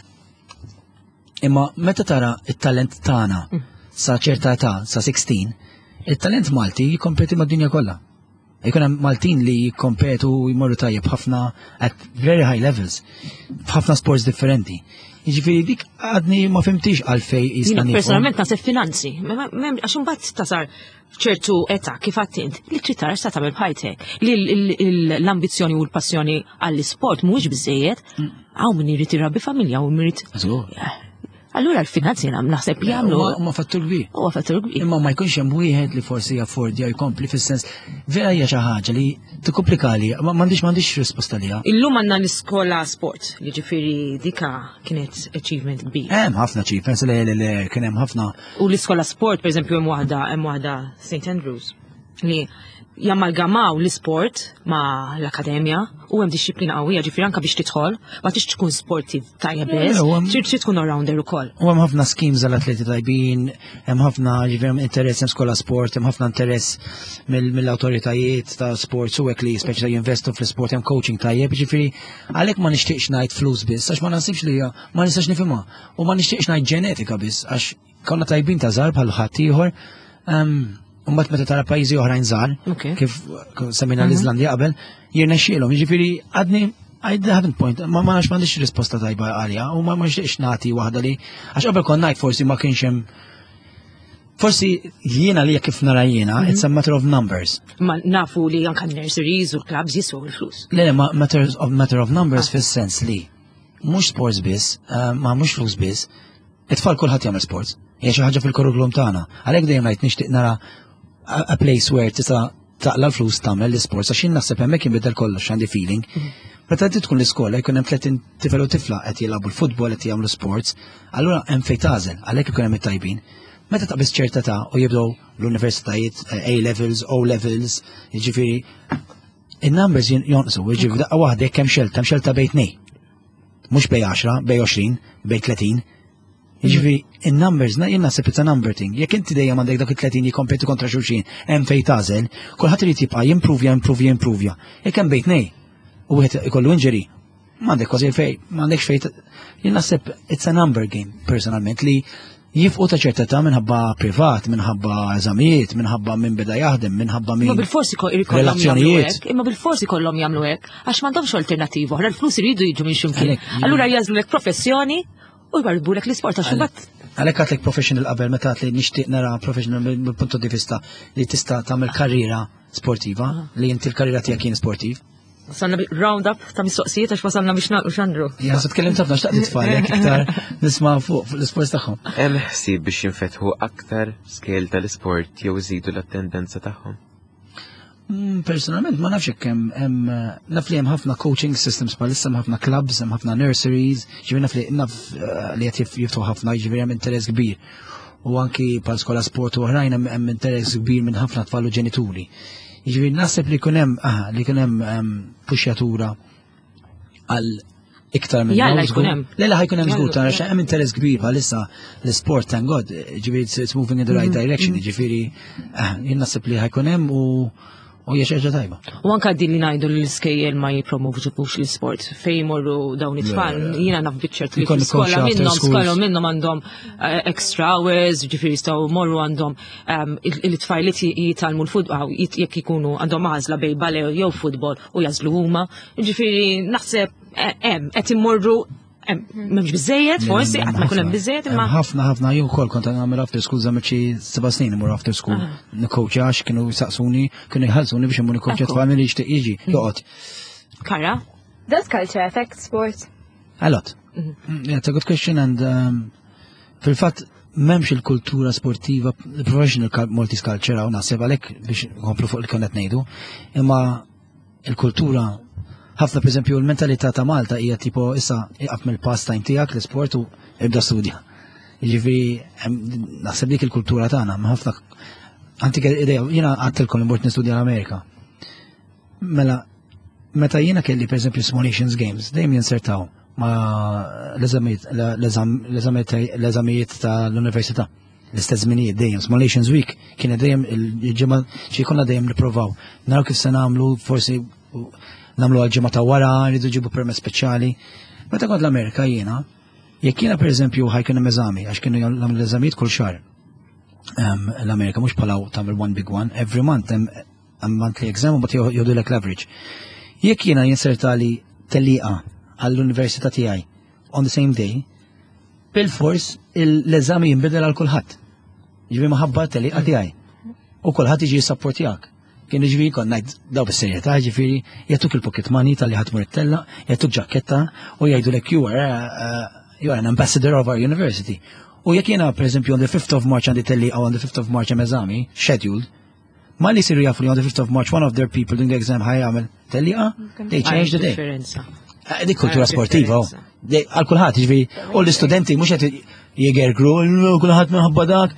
Imma meta tara it-talent tagħna sa ċerta età, sa 16, it-talent Malti jikkompeti mad-dinja kollha. Jkun hemm Maltin li jikkompetu jmorru tajjeb ħafna at very high levels, f'ħafna sports differenti. Jiġifieri dik għadni ma fimtix għalfejn jisna nifhom. Personalment naħseb finanzi, għax imbagħad tasar ċertu età kif għattint li trid tara sa tagħmel bħajtek. Li l-ambizzjoni u l-passjoni għall-isport mhuwiex biżejjed, hawn min irid irabbi familja u min irid. Allura l-finanzi naħseb jagħmlu. Ma fattur kbir. Huwa fattur kbir. Imma ma jkunx hemm wieħed li forsi jaffordja jkompli fis-sens vera hija xi ħaġa li tikkomplikali, ma m'għandix risposta liha. Illum għandna l-iskola sport, jiġifieri dika kienet achievement kbir. Hemm ħafna achievements li kien hemm ħafna. U l-iskola sport pereżempju hemm waħda St. Andrews. li jammalgamaw l-sport ma l-akademja u hemm disciplina qawwija ġifieri anke biex tidħol ma tix tkun sportiv tajjeb biss, trid tkun all-rounder ukoll. U hemm ħafna schemes għall-atleti tajbin, hemm ħafna ġifieri interess hemm skola sport, hemm ħafna interess mill-awtoritajiet ta' sport u hekk li speċi jinvestu fl-sport hemm coaching tajjeb, ġifieri għalhekk ma nixtieqx ngħid flus biss għax ma naħsibx li ma nistax nifhimha u ma nixtieqx ngħid ġenetika biss għax konna tajbin ta' żgħar bħal ħadd ieħor. Umbat meta tara pajjiżi oħrajn żgħar, kif semmejna l-Iżlandja qabel, jirnexxielhom. Jiġifieri għadni I haven't point, ma m'għandix risposta tajba għalija u ma nixtieqx nagħti waħda li għax qabel kont ngħid forsi ma kienx hemm forsi jiena li kif nara jiena, it's a matter of numbers. Ma nafu li anke nurseries u clubs jiswew il-flus. Le ma matter of numbers fis-sens li mhux sports biss, ma mhux flus biss, it-tfal kulħadd jagħmel sports. Hija xi ħaġa fil-kurrikulum tagħna. Għalhekk dejjem ngħid nixtieq nara a place where tista' taqla l-flus tagħmel l-isports għax naħseb hemmhekk jinbidel kollox għandi feeling. Meta tkun l-iskola jkun hemm 30 tifel u tifla qed jilagħbu l-futbol qed jagħmlu sports, allura hemm fejn tagħżel għalhekk ikun hemm it-tajbin. Meta taqbis ċerta ta' u jibdew l-universitajiet A-levels, O-levels, jiġifieri in-numbers jonqsu, jiġifieri daqqa waħda jekk hemm xelta bejn tnejn. Mhux bejn 10, bejn 20, bejn 30. Jiġifieri in-numbers jien naħseb it's a number thing. Jekk inti dejjem għandek dak it-30 jikkompetu kontra xulxin, hemm fejn tagħżel, kulħadd irid jibqa' jimprovja. Jekk hemm bejn tnejn u wieħed ikollu injury, m'għandek kważi fejn, m'għandekx fejn. Jien naħseb it's a number game personalment li jifqu ta' ċertata minħabba privat, minħabba eżamijiet, minħabba min beda jaħdem, minħabba min relazzjonijiet. Imma bil-forsi kollhom jagħmlu hekk għax m'għandhomx alternattiva oħra, l-flus iridu jiġu minn ximkien. Allura jażlulek professjoni u jbarbulek l-isport għax imbagħad. Għalhekk għatlek professional qabel meta li nixtieq nara professional mill-punto di vista li tista' tagħmel karriera sportiva, li inti l-karriera tiegħek kien sportiv. Wasalna round up ta' mistoqsijiet għax wasalna biex naqlu xandru. Ja, se tkellimt ħafna xtaqt nitfal jekk iktar nisma' fuq l-isport tagħhom. Hemm ħsieb biex jinfetħu aktar skel tal-isport jew iżidu l-attendenza tagħhom. Personalment ma nafx hekk hemm naf li hemm ħafna coaching systems bħalissa hemm ħafna clubs, hemm ħafna nurseries, ġifieri naf li qed jiftu ħafna, ġifieri hemm interess kbir. U anki bħal skola sport u oħrajn hemm interess kbir minn ħafna tfal u ġenituri. Jiġifieri naħseb li jkun hemm puxjatura għal iktar minn Jalla jkun hemm. Lejla ħajkun hemm żgur tara hemm interess kbir bħalissa l-isport thank God, ġifieri it's moving in the right direction, ġifieri jien naħseb li ħajkun hemm u hija xi ħaġa tajba. U anke din li ngħidu li l-iskejjel ma jippromovux l-isport fejn jmorru dawn it-tfal, jiena naf biċċert li fl-iskola minnhom għandhom extra hours, ġifieri jistgħu morru għandhom il-tfal li jitalmu l-futbol jekk ikunu għandhom għażla bejn ballet jew futbol u jażlu huma. Ġifieri naħseb hemm qed immorru m'hemmx biżejjed, forsi qatt ma jkun hemm biżejjed imma. Ħafna jien ukoll kont nagħmel after school żammel xi 7 snin imur after school. Nikkoċja għax kienu jsaqsuni, kienu jħallsuni biex imur nikkoċja tfal min jixtieq jiġi joqgħod. Kara? Does culture affect sport? A lot. It's a good question and fil-fatt m'hemmx il-kultura sportiva, professional multicultural u naħseb għalhekk biex nkomplu fuq li konna qed ngħidu, imma il-kultura ħafna pereżempju l-mentalità ta' Malta hija tipo issa iqaf mill-pastime tiegħek l-isport u ibda studja. Jiġifieri naħseb dik il-kultura tagħna ma' ħafna antika idea jiena għadtilkom li mort nistudja l-Amerika. Mela meta jiena kelli pereżempju Small Nations Games dejjem jinsertaw ma' l-eżamijiet tal-Università. L-istess żminijiet dejjem Small Nations Week kienet dejjem il-ġimgħa xi jkollna dejjem nippruvaw. Naraw kif se nagħmlu forsi namlu għal-ġimgħa ta' wara, rridu ġibu permess speċjali. Meta kont l-Amerika jiena, jekk jiena pereżempju ħajkun hemm eżami, għax kienu jagħmlu l-eżamijiet kull xahar. L-Amerika mhux bħalaw tagħmel one big one, every month hemm monthly exam u mbagħad jgħidulek l-average. Jekk jiena jinsertali tellieqa għall-università tiegħi on the same day, bil-fors l-eżami jinbidel għal kulħadd. Ġifieri maħabba tellieqa tiegħi. U kulħadd jiġi jisapportjak. Kien ġifieri kont ngħid daw bis-serjetà ġifieri jagħtuk il-pocket money tal-li ħadd mur it-tella, jagħtuk ġakketta u jgħidulek you are an ambassador of our university. U jekk jiena pereżempju on the 5th of March għandi tellieqa on the 5th of March hemm eżami scheduled, ma li jsiru jafu li on the 5th of March one of their people doing the exam ħajjagħmel tellieqa, they change the day. Dik kultura sportiva, għal kulħadd ġifieri u l-istudenti mhux qed jigergru kulħadd minħabba dak.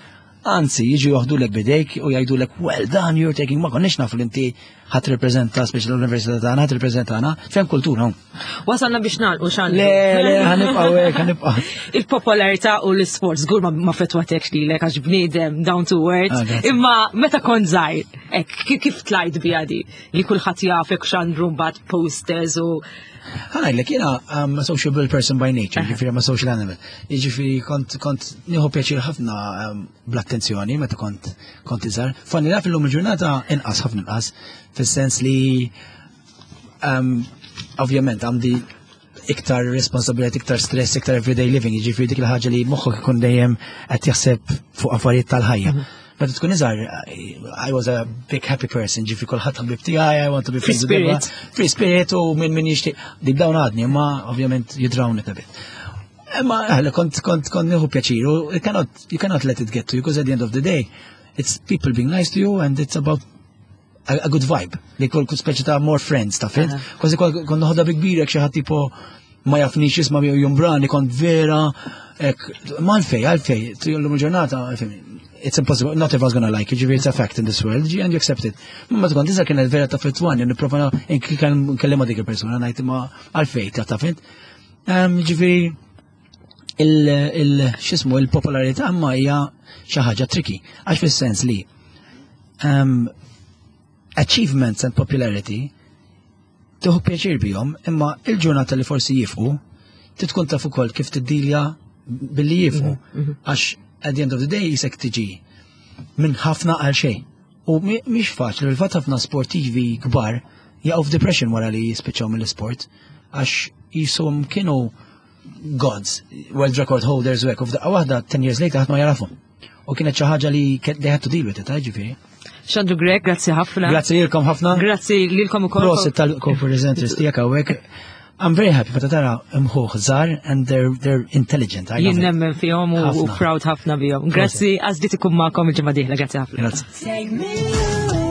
Anzi, jiġu joħdulek bidejk u jgħidulek, well done, you're taking ma konniex nafu l-inti ħat reprezenta speċi l-Università tagħna, ħat reprezentana, fem kultura hawn. Wasalna biex nagħlqu xan. Le, ħanibqgħu hekk, ħanibqa'. Il-popolarità u l-isports żgur ma fetwatek lilek għax bniedem down to earth. Imma meta kont żgħir, hekk kif tlajt biha di li kulħadd jafek x'għandru mbagħad posters u Ħanajlek, jena a sociable person by nature, ġifiri a social animal. Ġifiri kont nieħu pjaċir ħafna bl-attenzjoni, meta kont iżar. Fanni naf l-lum il-ġurnata inqas ħafna inqas, fil-sens li ovvjament għandi iktar responsabilità, iktar stress, iktar everyday living, ġifiri dik l-ħagġa li moħħok ikun dejjem qed jaħseb fuq affarijiet tal-ħajja. Meta tkun iżgħar, I was a big happy person, ġifri kulħadd ħabib tiegħi, I want to be friends with everyone. Free spirit u min jixtieq. Dik dawn għadni, imma ovvjament jidrawnek a bit. Imma kont nieħu pjaċir u you cannot let it get to you, because at the end of the day, it's people being nice to you and it's about a good vibe. Li kol speċi ta' more friends ta' fit. Kważi kont noħodha bi kbir jekk xi ħadd tipo ma jafnix jisma' jumbrani kont vera ma għalfej, l-lum il-ġurnata, it's impossible, not everyone's gonna like it, it's a fact in this world, and you accept it. Ma tkun tisa kienet vera ta' fetwan, niprofa nkellema dik il-persuna, ngħid ma għalfej ta' fit. Ġifieri x'ismu il-popolarità ma hija xi ħaġa tricky, għax fis-sens li achievements and popularity tuħu pjaċir bihom, imma il-ġurnata li forsi jifqu tkun taf ukoll kif tiddilja billi jifqu, għax at the end of the day jisek tiġi minn ħafna għal xejn. U mhix faċli, il-fatt ħafna sportivi kbar jaqgħu f'depression wara li jispiċċaw mill-isport għax jishom kienu gods, world record holders u hekk, u f'daqqa waħda 10 years later ħadd ma jarafhom. U kienet xi ħaġa li they had to deal with it, ġifieri. Xandu Greg, grazzi ħafna. Grazzi lilkom ħafna. Grazzi lilkom ukoll. Proset tal-co-presenters tiegħek hawnhekk. I'm very happy, but tara imħuħ żgħar and they're intelligent. Jien nemmen fihom u proud ħafna bihom. Grazzi għażdiet ikun magħkom il-ġimgħa dieħla, grazzi ħafna. Grazzi.